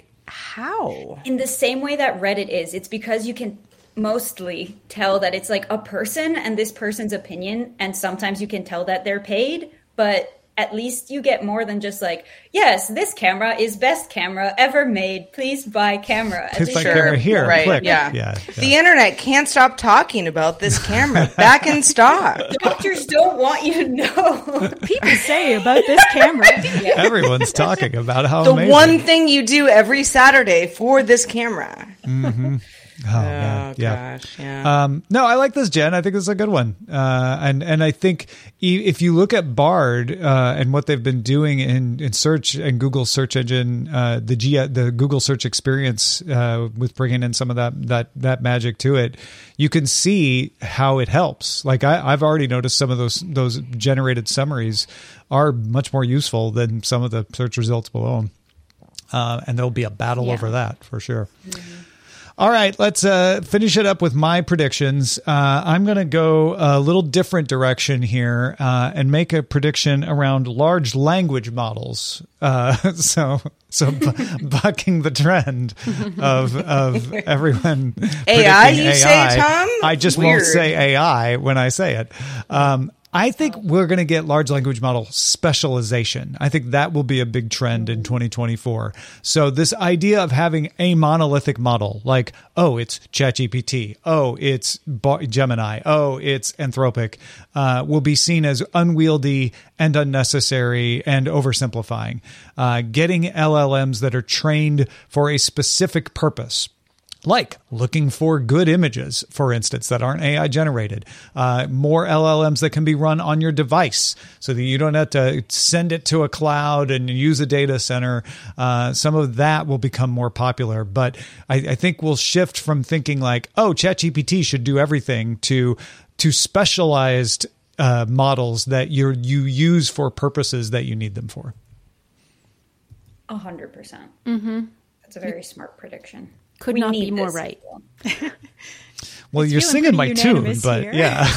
S6: how?
S9: In the same way that Reddit is, it's because you can mostly tell that it's like a person and this person's opinion, and sometimes you can tell that they're paid, but at least you get more than just like, yes, this camera is best camera ever made. Please buy camera.
S5: Please
S9: At
S5: buy
S9: least-
S5: camera here.
S6: Right,
S5: Click.
S6: yeah.
S5: Yeah, yeah.
S6: The internet can't stop talking about this camera. Back in stock.
S9: Doctors don't want you to know.
S10: People say about this camera.
S5: Everyone's talking about how
S6: The
S5: amazing.
S6: one thing you do every Saturday for this camera.
S5: Mm-hmm. Oh, man.
S6: Oh,
S5: Yeah.
S6: gosh, yeah.
S5: Um, no, I like this, Jen. I think this is a good one. Uh, and, and I think e- if you look at Bard uh, and what they've been doing in, in search and Google search engine, uh, the G, the Google search experience uh, with bringing in some of that, that, that magic to it, you can see how it helps. Like I, I've already noticed some of those, those generated summaries are much more useful than some of the search results below them. Uh, and there'll be a battle
S9: Yeah.
S5: over that for sure. Mm-hmm. All right, let's uh, finish it up with my predictions. Uh, I'm going to go a little different direction here uh, and make a prediction around large language models. Uh, so, so bu- bucking the trend of of everyone
S6: A I,
S5: predicting
S6: you
S5: A I.
S6: say, Tom?
S5: I just
S6: Weird.
S5: won't say A I when I say it. Um, I think we're going to get large language model specialization. I think that will be a big trend in twenty twenty-four. So this idea of having a monolithic model, like, oh, it's ChatGPT, oh, it's Ba- Gemini, oh, it's Anthropic, uh, will be seen as unwieldy and unnecessary and oversimplifying. Uh, getting L L Ms that are trained for a specific purpose. Like looking for good images, for instance, that aren't A I generated. Uh, more L L Ms that can be run on your device so that you don't have to send it to a cloud and use a data center. Uh, some of that will become more popular. But I, I think we'll shift from thinking like, oh, ChatGPT should do everything to to specialized uh, models that you you use for purposes that you need them for.
S9: A hundred percent.
S8: Mm-hmm.
S9: That's a very smart prediction.
S8: Could
S9: We
S8: not
S9: need
S8: be more
S9: this.
S8: right.
S5: Well,
S10: It's
S5: you're
S10: feeling
S5: singing my
S10: pretty
S5: tune,
S10: unanimous
S5: but
S10: here.
S5: yeah.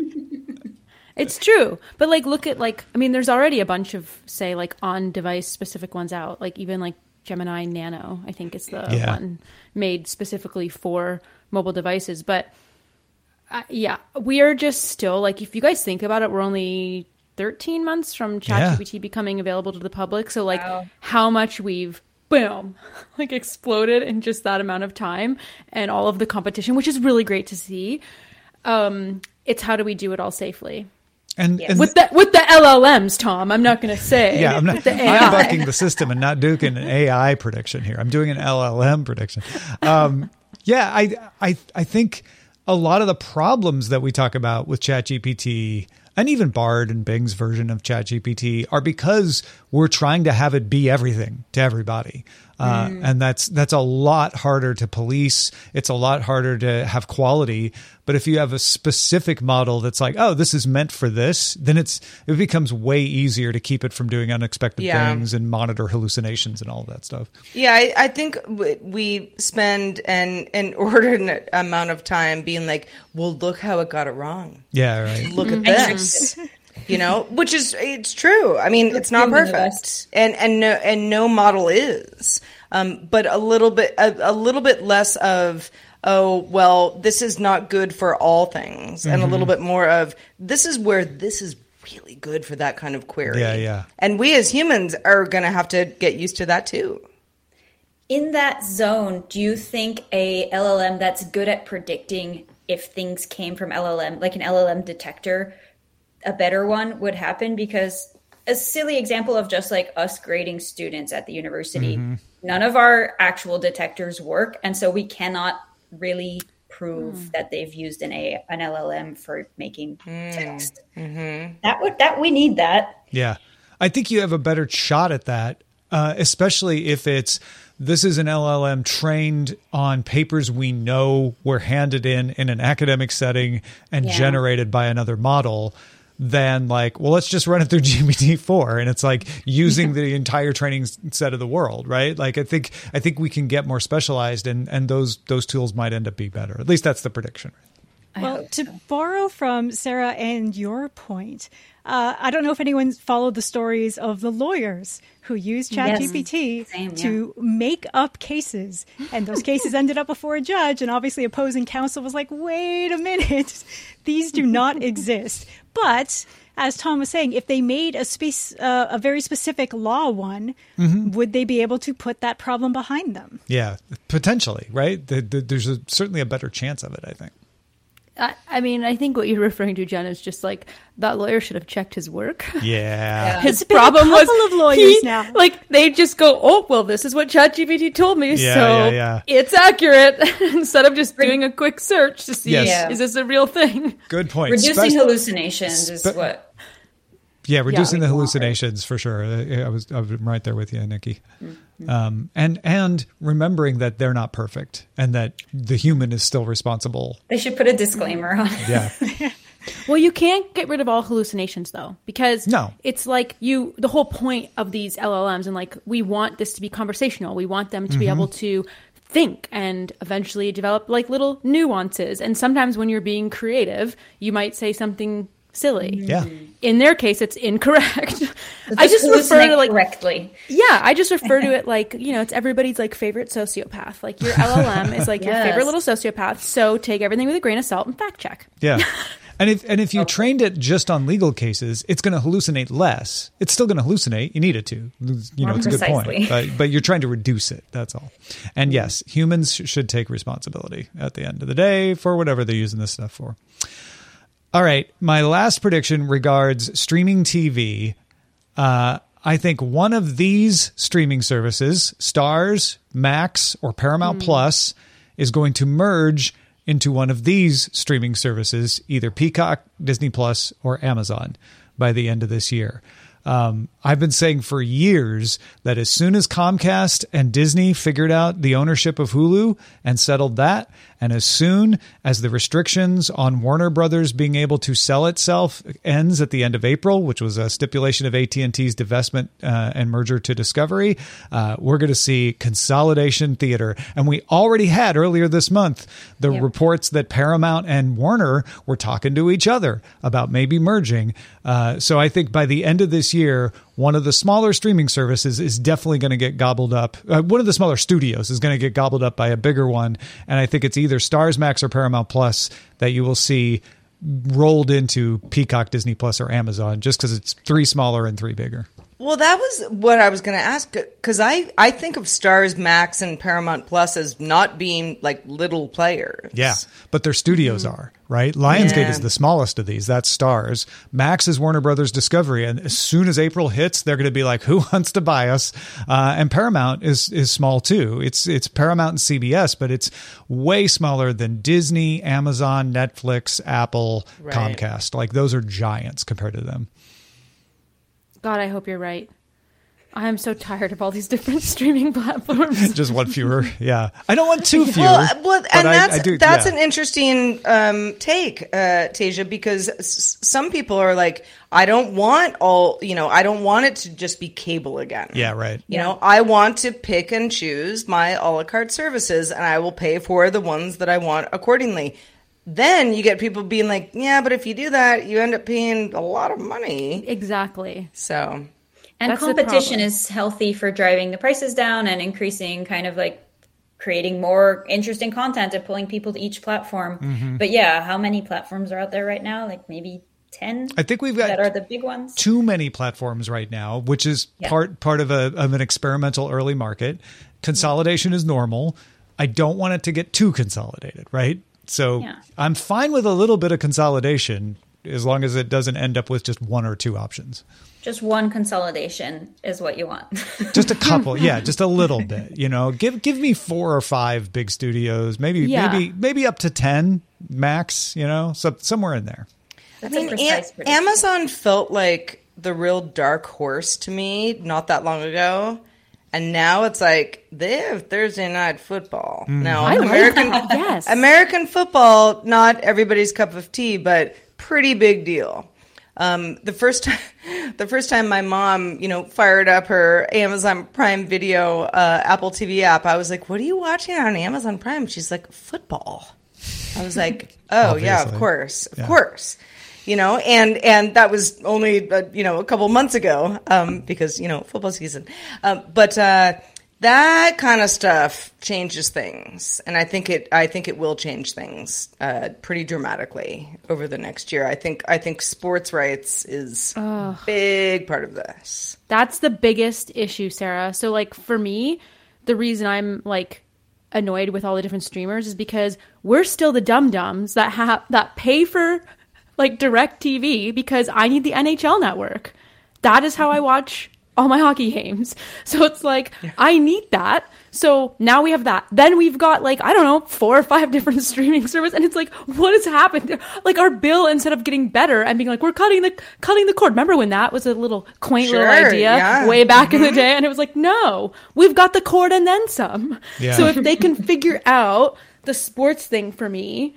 S8: It's true. But like, look at like, I mean, there's already a bunch of, say, like on device specific ones out. Like even like Gemini Nano, I think is the
S5: Yeah.
S8: one made specifically for mobile devices. But uh, yeah, we are just still like, if you guys think about it, we're only thirteen months from ChatGPT
S5: Yeah.
S8: becoming available to the public. So like
S9: Wow.
S8: how much we've boom, like exploded in just that amount of time and all of the competition, which is really great to see. Um, it's how do we do it all safely?
S5: And, and
S8: With the with the L L Ms, Tom, I'm not going to say.
S5: yeah, I'm not.
S8: the A I.
S5: I'm bucking the system and not doing an A I prediction here. I'm doing an L L M prediction. Um, yeah, I, I, I think a lot of the problems that we talk about with ChatGPT and even Bard and Bing's version of ChatGPT are because we're trying to have it be everything to everybody. Uh,
S9: Mm.
S5: and that's, that's a lot harder to police. It's a lot harder to have quality. But if you have a specific model that's like, oh, this is meant for this, then it's, it becomes way easier to keep it from doing unexpected
S6: Yeah.
S5: things and monitor hallucinations and all that stuff.
S6: Yeah, I, I think w- we spend an inordinate amount of time being like, well, look how it got it wrong.
S5: Yeah, right.
S6: Look at
S9: I tricked
S6: this. You know, which is it's true. I mean, it's not perfect, and and no and no model is, um, but a little bit a, a little bit less of oh well, this is not good for all things, mm-hmm. and a little bit more of this is where this is really good for that kind of query.
S5: Yeah, yeah.
S6: And we as humans are going to have to get used to that too.
S9: In that zone, do you think a L L M that's good at predicting if things came from L L M, like an L L M detector, a better one would happen? Because a silly example of just like us grading students at the university, mm-hmm. none of our actual detectors work. And so we cannot really prove mm. that they've used an a an L L M for making mm. text. Mm-hmm. That would that we need that.
S5: Yeah, I think you have a better shot at that, uh, especially if it's this is an L L M trained on papers we know were handed in in an academic setting and yeah. generated by another model. Than like, well, let's just run it through G P T four, and it's like using the entire training set of the world, right? Like, I think I think we can get more specialized, and and those those tools might end up being better. At least that's the prediction.
S10: Well, to borrow from Sarah and your point, uh, I don't know if anyone's followed the stories of the lawyers who used ChatGPT
S9: yes. Same, yeah.
S10: to make up cases. And those cases ended up before a judge, and obviously opposing counsel was like, wait a minute, these do not exist. But as Tom was saying, if they made a space, uh, a very specific law one, mm-hmm. would they be able to put that problem behind them?
S5: Yeah, potentially, right? The, the, there's a, certainly a better chance of it, I think.
S8: I, I mean, I think what you're referring to, Jen, is just like that lawyer should have checked his work.
S5: Yeah.
S8: yeah. His
S10: it's been
S8: problem
S10: a
S8: was
S10: couple of lawyers
S8: he,
S10: now.
S8: Like they just go, oh, well, this is what ChatGPT told me,
S5: yeah,
S8: so
S5: yeah, yeah.
S8: it's accurate. Instead of just doing a quick search to see
S5: yes. yeah.
S8: is this a real thing.
S5: Good point.
S9: Reducing
S5: Spe-
S9: hallucinations
S5: spe-
S9: is what.
S5: Yeah, reducing
S9: yeah,
S5: the hallucinations for sure. I was I was right there with you, Nikki.
S9: Mm-hmm.
S5: Um, and and remembering that they're not perfect and that the human is still responsible.
S9: They should put a disclaimer on it.
S5: Yeah.
S8: Well, you can't get rid of all hallucinations though, because
S5: no.
S8: it's like you. The whole point of these L L Ms, and like we want this to be conversational. We want them to mm-hmm. be able to think and eventually develop like little nuances. And sometimes when you're being creative, you might say something silly.
S5: Yeah.
S8: In their case, it's incorrect.
S9: Just
S8: I just refer to like
S9: correctly.
S8: Yeah, I just refer to it like, you know, it's everybody's like favorite sociopath. Like your L L M is like yes. your favorite little sociopath. So take everything with a grain of salt and fact check.
S5: Yeah. And if and if you trained it just on legal cases, it's going to hallucinate less. It's still going to hallucinate. You need it to. You know,
S9: More
S5: it's a good
S9: precisely.
S5: point. But, but you're trying to reduce it. That's all. And yes, humans sh- should take responsibility at the end of the day for whatever they're using this stuff for. All right. My last prediction regards streaming T V. Uh, I think one of these streaming services, Starz, Max, or Paramount mm. Plus, is going to merge into one of these streaming services, either Peacock, Disney Plus, or Amazon by the end of this year. Um, I've been saying for years that as soon as Comcast and Disney figured out the ownership of Hulu and settled that, and as soon as the restrictions on Warner Brothers being able to sell itself ends at the end of April, which was a stipulation of A T and T's divestment uh, and merger to Discovery, uh, we're going to see consolidation theater. And we already had earlier this month the yeah. reports that Paramount and Warner were talking to each other about maybe merging. Uh, so I think by the end of this year, one of the smaller streaming services is definitely going to get gobbled up. Uh, one of the smaller studios is going to get gobbled up by a bigger one. And I think it's either Starz, Max, or Paramount Plus that you will see rolled into Peacock, Disney Plus, or Amazon, just because it's three smaller and three bigger.
S6: Well, that was what I was going to ask, because I, I think of Starz, Max, and Paramount Plus as not being like little players.
S5: Yeah, but their studios mm-hmm. are, right? Lionsgate
S6: yeah. is
S5: the smallest of these. That's Starz. Max is Warner Brothers Discovery. And as soon as April hits, they're going to be like, who wants to buy us? Uh, and Paramount is is small too. It's, it's Paramount and C B S, but it's way smaller than Disney, Amazon, Netflix, Apple, right. Comcast. Like those are giants compared to them.
S8: God, I hope you're right. I am so tired of all these different streaming platforms.
S5: Just one fewer. Yeah. I don't want two fewer.
S6: Well, well and
S5: I,
S6: that's
S5: I do,
S6: that's
S5: yeah.
S6: an interesting um, take, uh, Tasia, because s- some people are like, I don't want all, you know, I don't want it to just be cable again.
S5: Yeah, right.
S6: You yeah. know, I want to pick and choose my a la carte services, and I will pay for the ones that I want accordingly. then you get people being like, yeah, but if you do that, you end up paying a lot of money.
S8: Exactly.
S6: So,
S9: and
S8: That's
S9: competition is healthy for driving the prices down and increasing kind of like creating more interesting content and pulling people to each platform.
S5: Mm-hmm.
S9: But yeah, how many platforms are out there right now? Like maybe ten?
S5: I think we've got
S9: that are the big ones.
S5: Too many platforms right now, which is
S9: Yeah.
S5: part part of a of an experimental early market. Consolidation is normal. I don't want it to get too consolidated, right? So
S9: Yeah.
S5: I'm fine with a little bit of consolidation as long as it doesn't end up with just one or two options.
S9: Just one consolidation is what you want.
S5: Just a couple, yeah, just a little bit. You know, give give me four or five big studios, maybe
S8: Yeah.
S5: maybe maybe up to ten max. You know, so somewhere in there.
S9: That's
S6: I mean,
S9: a precise
S6: A-
S9: prediction.
S6: Amazon felt like the real dark horse to me not that long ago. And now it's like they have Thursday night football. Now,
S8: I like
S6: American
S8: that, yes.
S6: American football, not everybody's cup of tea, but pretty big deal. Um, the first time, the first time my mom, you know, fired up her Amazon Prime Video uh, Apple T V app, I was like, "What are you watching on Amazon Prime?" She's like, "Football." I was like, "Oh yeah, of
S5: Obviously.
S6: course, of
S5: Yeah.
S6: course." You know, and and that was only uh, you know a couple months ago um, because you know football season, um, but uh, that kind of stuff changes things, and I think it I think it will change things uh, pretty dramatically over the next year. I think I think sports rights is a big part of this.
S8: That's the biggest issue, Sarah. So like for me, the reason I'm like annoyed with all the different streamers is because we're still the dum-dums that have that pay for like DirecTV because I need the N H L network. That is how I watch all my hockey games. So it's like, I need that. So now we have that. Then we've got like, I don't know, four or five different streaming services. And it's like, what has happened? Like our bill, instead of getting better and being like, we're cutting the, cutting the cord. Remember when that was a little quaint
S6: Sure,
S8: little idea
S6: yeah.
S8: way back in the day? And it was like, no, we've got the cord and then some.
S5: Yeah.
S8: So if they can figure out the sports thing for me,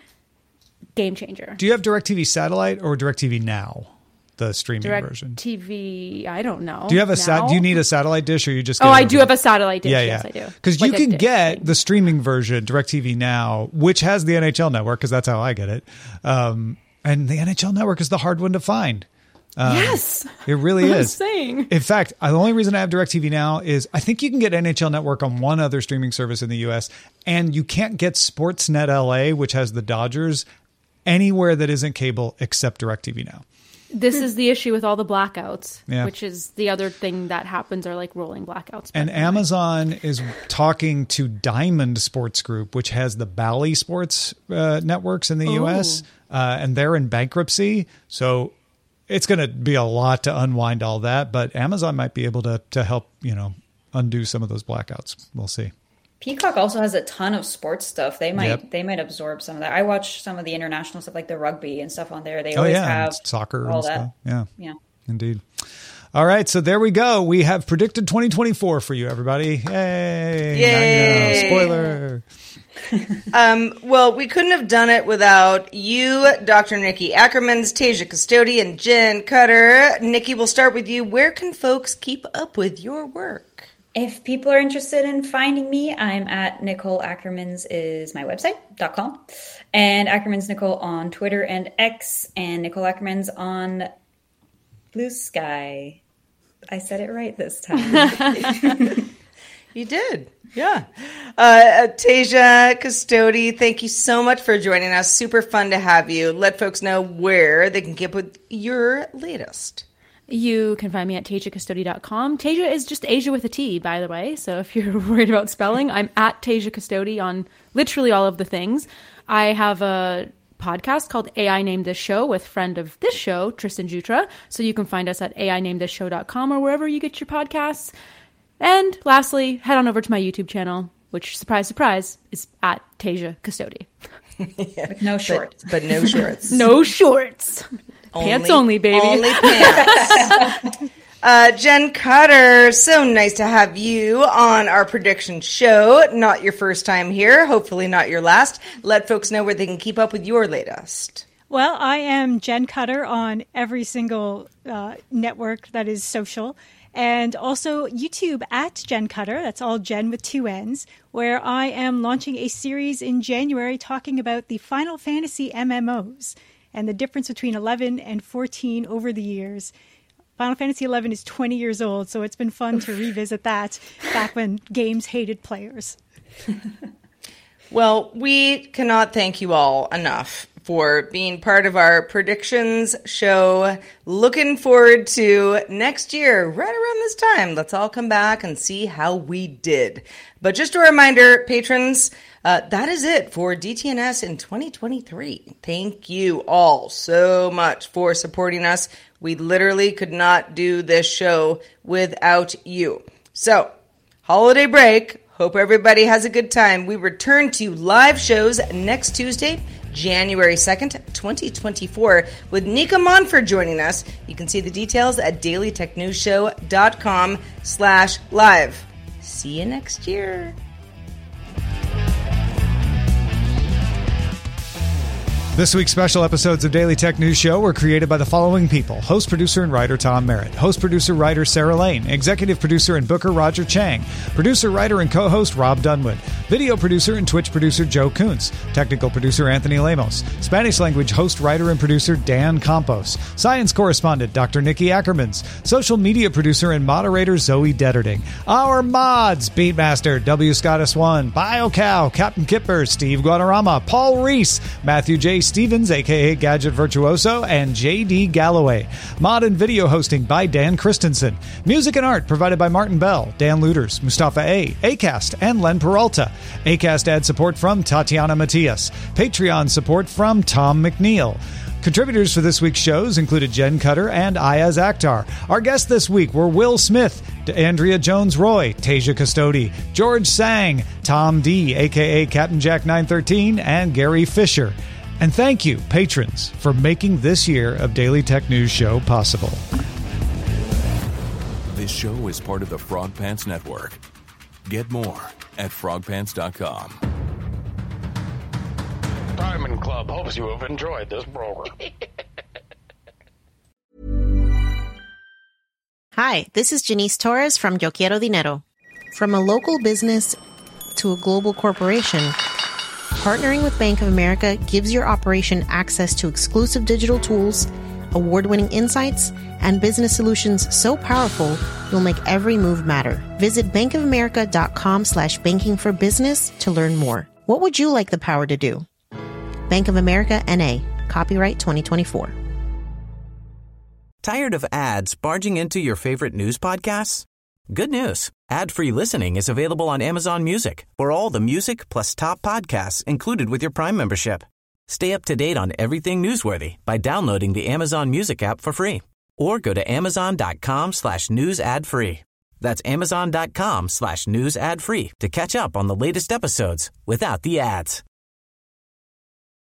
S8: game changer.
S5: Do you have DirecTV Satellite or DirecTV Now, the streaming
S8: Direct
S5: version?
S8: T V, I don't know.
S5: Do you have a sat?
S8: Now?
S5: Do you need a satellite dish, or you just?
S8: Oh,
S5: get it
S8: I
S5: over
S8: do
S5: the-
S8: have a satellite dish.
S5: Yeah,
S8: Yes,
S5: yeah.
S8: I do.
S5: Because
S8: Like
S5: you
S8: a
S5: can
S8: dish
S5: get
S8: thing.
S5: the streaming version, DirecTV Now, which has the N H L Network, because that's how I get it. Um, and the N H L Network is the hard one to find. Um,
S8: Yes,
S5: it really
S8: I'm
S5: is.
S8: saying.
S5: In fact, the only reason I have DirecTV Now is I think you can get N H L Network on one other streaming service in the U S, and you can't get Sportsnet L A, which has the Dodgers, anywhere that isn't cable except DirecTV Now.
S8: This is the issue with all the blackouts,
S5: Yeah.
S8: which is the other thing that happens are like rolling blackouts.
S5: And Amazon is talking to Diamond Sports Group, which has the Bally Sports uh, networks in the U S, uh, and they're in bankruptcy. So it's going to be a lot to unwind all that, but Amazon might be able to to help, you know, undo some of those blackouts. We'll see.
S9: Peacock also has a ton of sports stuff. They might
S5: Yep.
S9: they might absorb some of that. I watch some of the international stuff like the rugby and stuff on there. They
S5: Oh
S9: always
S5: yeah,
S9: have
S5: and soccer
S9: all
S5: and
S9: that.
S5: stuff. Yeah,
S9: Yeah.
S5: indeed. All right, so there we go. We have predicted twenty twenty-four for you, everybody. Yay!
S6: Yay.
S5: I know. Spoiler.
S6: Um, well, we couldn't have done it without you, Doctor Nikki Ackermans, Tasia Custodi, and Jen Cutter. Nikki, we'll start with you. Where can folks keep up with your work?
S9: If people are interested in finding me, I'm at Nicole Ackermans is my website, dot com. And Ackermans Nicole on Twitter and X, and Nicole Ackermans on Blue Sky. I said it right this time.
S6: You did. Yeah. Uh, Tasia Custodi, thank you so much for joining us. Super fun to have you. Let folks know where they can keep with your latest.
S8: You can find me at tasia custodi dot com. Tasia is just Asia with a T, by the way. So if you're worried about spelling, I'm at Tasia Custodi on literally all of the things. I have a podcast called A I Named This Show with friend of this show, Tristan Jutra. So you can find us at A I named this show dot com or wherever you get your podcasts. And lastly, head on over to my YouTube channel, which, surprise, surprise, is at Tasia Custodi.
S9: With no shorts.
S6: But, but no shorts.
S8: No shorts. Pants only, baby.
S6: Only pants. uh, Jen Cutter, so nice to have you on our prediction show. Not your first time here. Hopefully not your last. Let folks know where they can keep up with your latest.
S10: Well, I am Jen Cutter on every single uh, network that is social. And also YouTube at Jen Cutter, that's all Jen with two N's, where I am launching a series in January talking about the Final Fantasy M M Os and the difference between eleven and fourteen over the years. Final Fantasy eleven is twenty years old, so it's been fun to revisit that back when games hated players.
S6: Well, we cannot thank you all enough for being part of our predictions show. Looking forward to next year, right around this time. Let's all come back and see how we did. But just a reminder, patrons, uh, that is it for D T N S in twenty twenty-three. Thank you all so much for supporting us. We literally could not do this show without you. So, holiday break. Hope everybody has a good time. We return to live shows next Tuesday, January second, twenty twenty-four, with Nika Monfort joining us. You can see the details at dailytechnewsshow.com slash live. See you next year.
S5: This week's special episodes of Daily Tech News Show were created by the following people. Host, producer, and writer Tom Merritt. Host, producer, writer Sarah Lane. Executive producer and booker Roger Chang. Producer, writer, and co-host Rob Dunwood. Video producer and Twitch producer Joe Kuntz. Technical producer Anthony Lemos. Spanish language host, writer, and producer Dan Campos. Science correspondent Doctor Nikki Ackermans. Social media producer and moderator Zoe Detterding. Our mods, Beatmaster W. Scottus one, BioCow, Captain Kipper, Steve Guadarrama, Paul Reese, Matthew J. Stevens, a k a. Gadget Virtuoso, and J D. Galloway. Mod and video hosting by Dan Christensen. Music and art provided by Martin Bell, Dan Luters, Mustafa A., Acast, and Len Peralta. Acast ad support from Tatiana Matias. Patreon support from Tom McNeil. Contributors for this week's shows included Jen Cutter and Ayaz Akhtar. Our guests this week were Will Smith, Andrea Jones-Roy, Tasia Custody, George Sang, Tom D., a k a. Captain Jack nine thirteen, and Gary Fisher. And thank you, patrons, for making this year of Daily Tech News Show possible.
S14: This show is part of the Frog Pants Network. Get more at frog pants dot com.
S15: Diamond Club hopes you have enjoyed this program.
S16: Hi, this is Janice Torres from Yo Quiero Dinero. From a local business to a global corporation, partnering with Bank of America gives your operation access to exclusive digital tools, award-winning insights, and business solutions so powerful you'll make every move matter. Visit bankofamerica.com slash banking for business to learn more. What would you like the power to do? Bank of America, N A. Copyright twenty twenty-four.
S17: Tired of ads barging into your favorite news podcasts? Good news. Ad-free listening is available on Amazon Music for all the music plus top podcasts included with your Prime membership. Stay up to date on everything newsworthy by downloading the Amazon Music app for free or go to amazon.com slash news ad free. That's amazon.com slash news ad free to catch up on the latest episodes without the ads.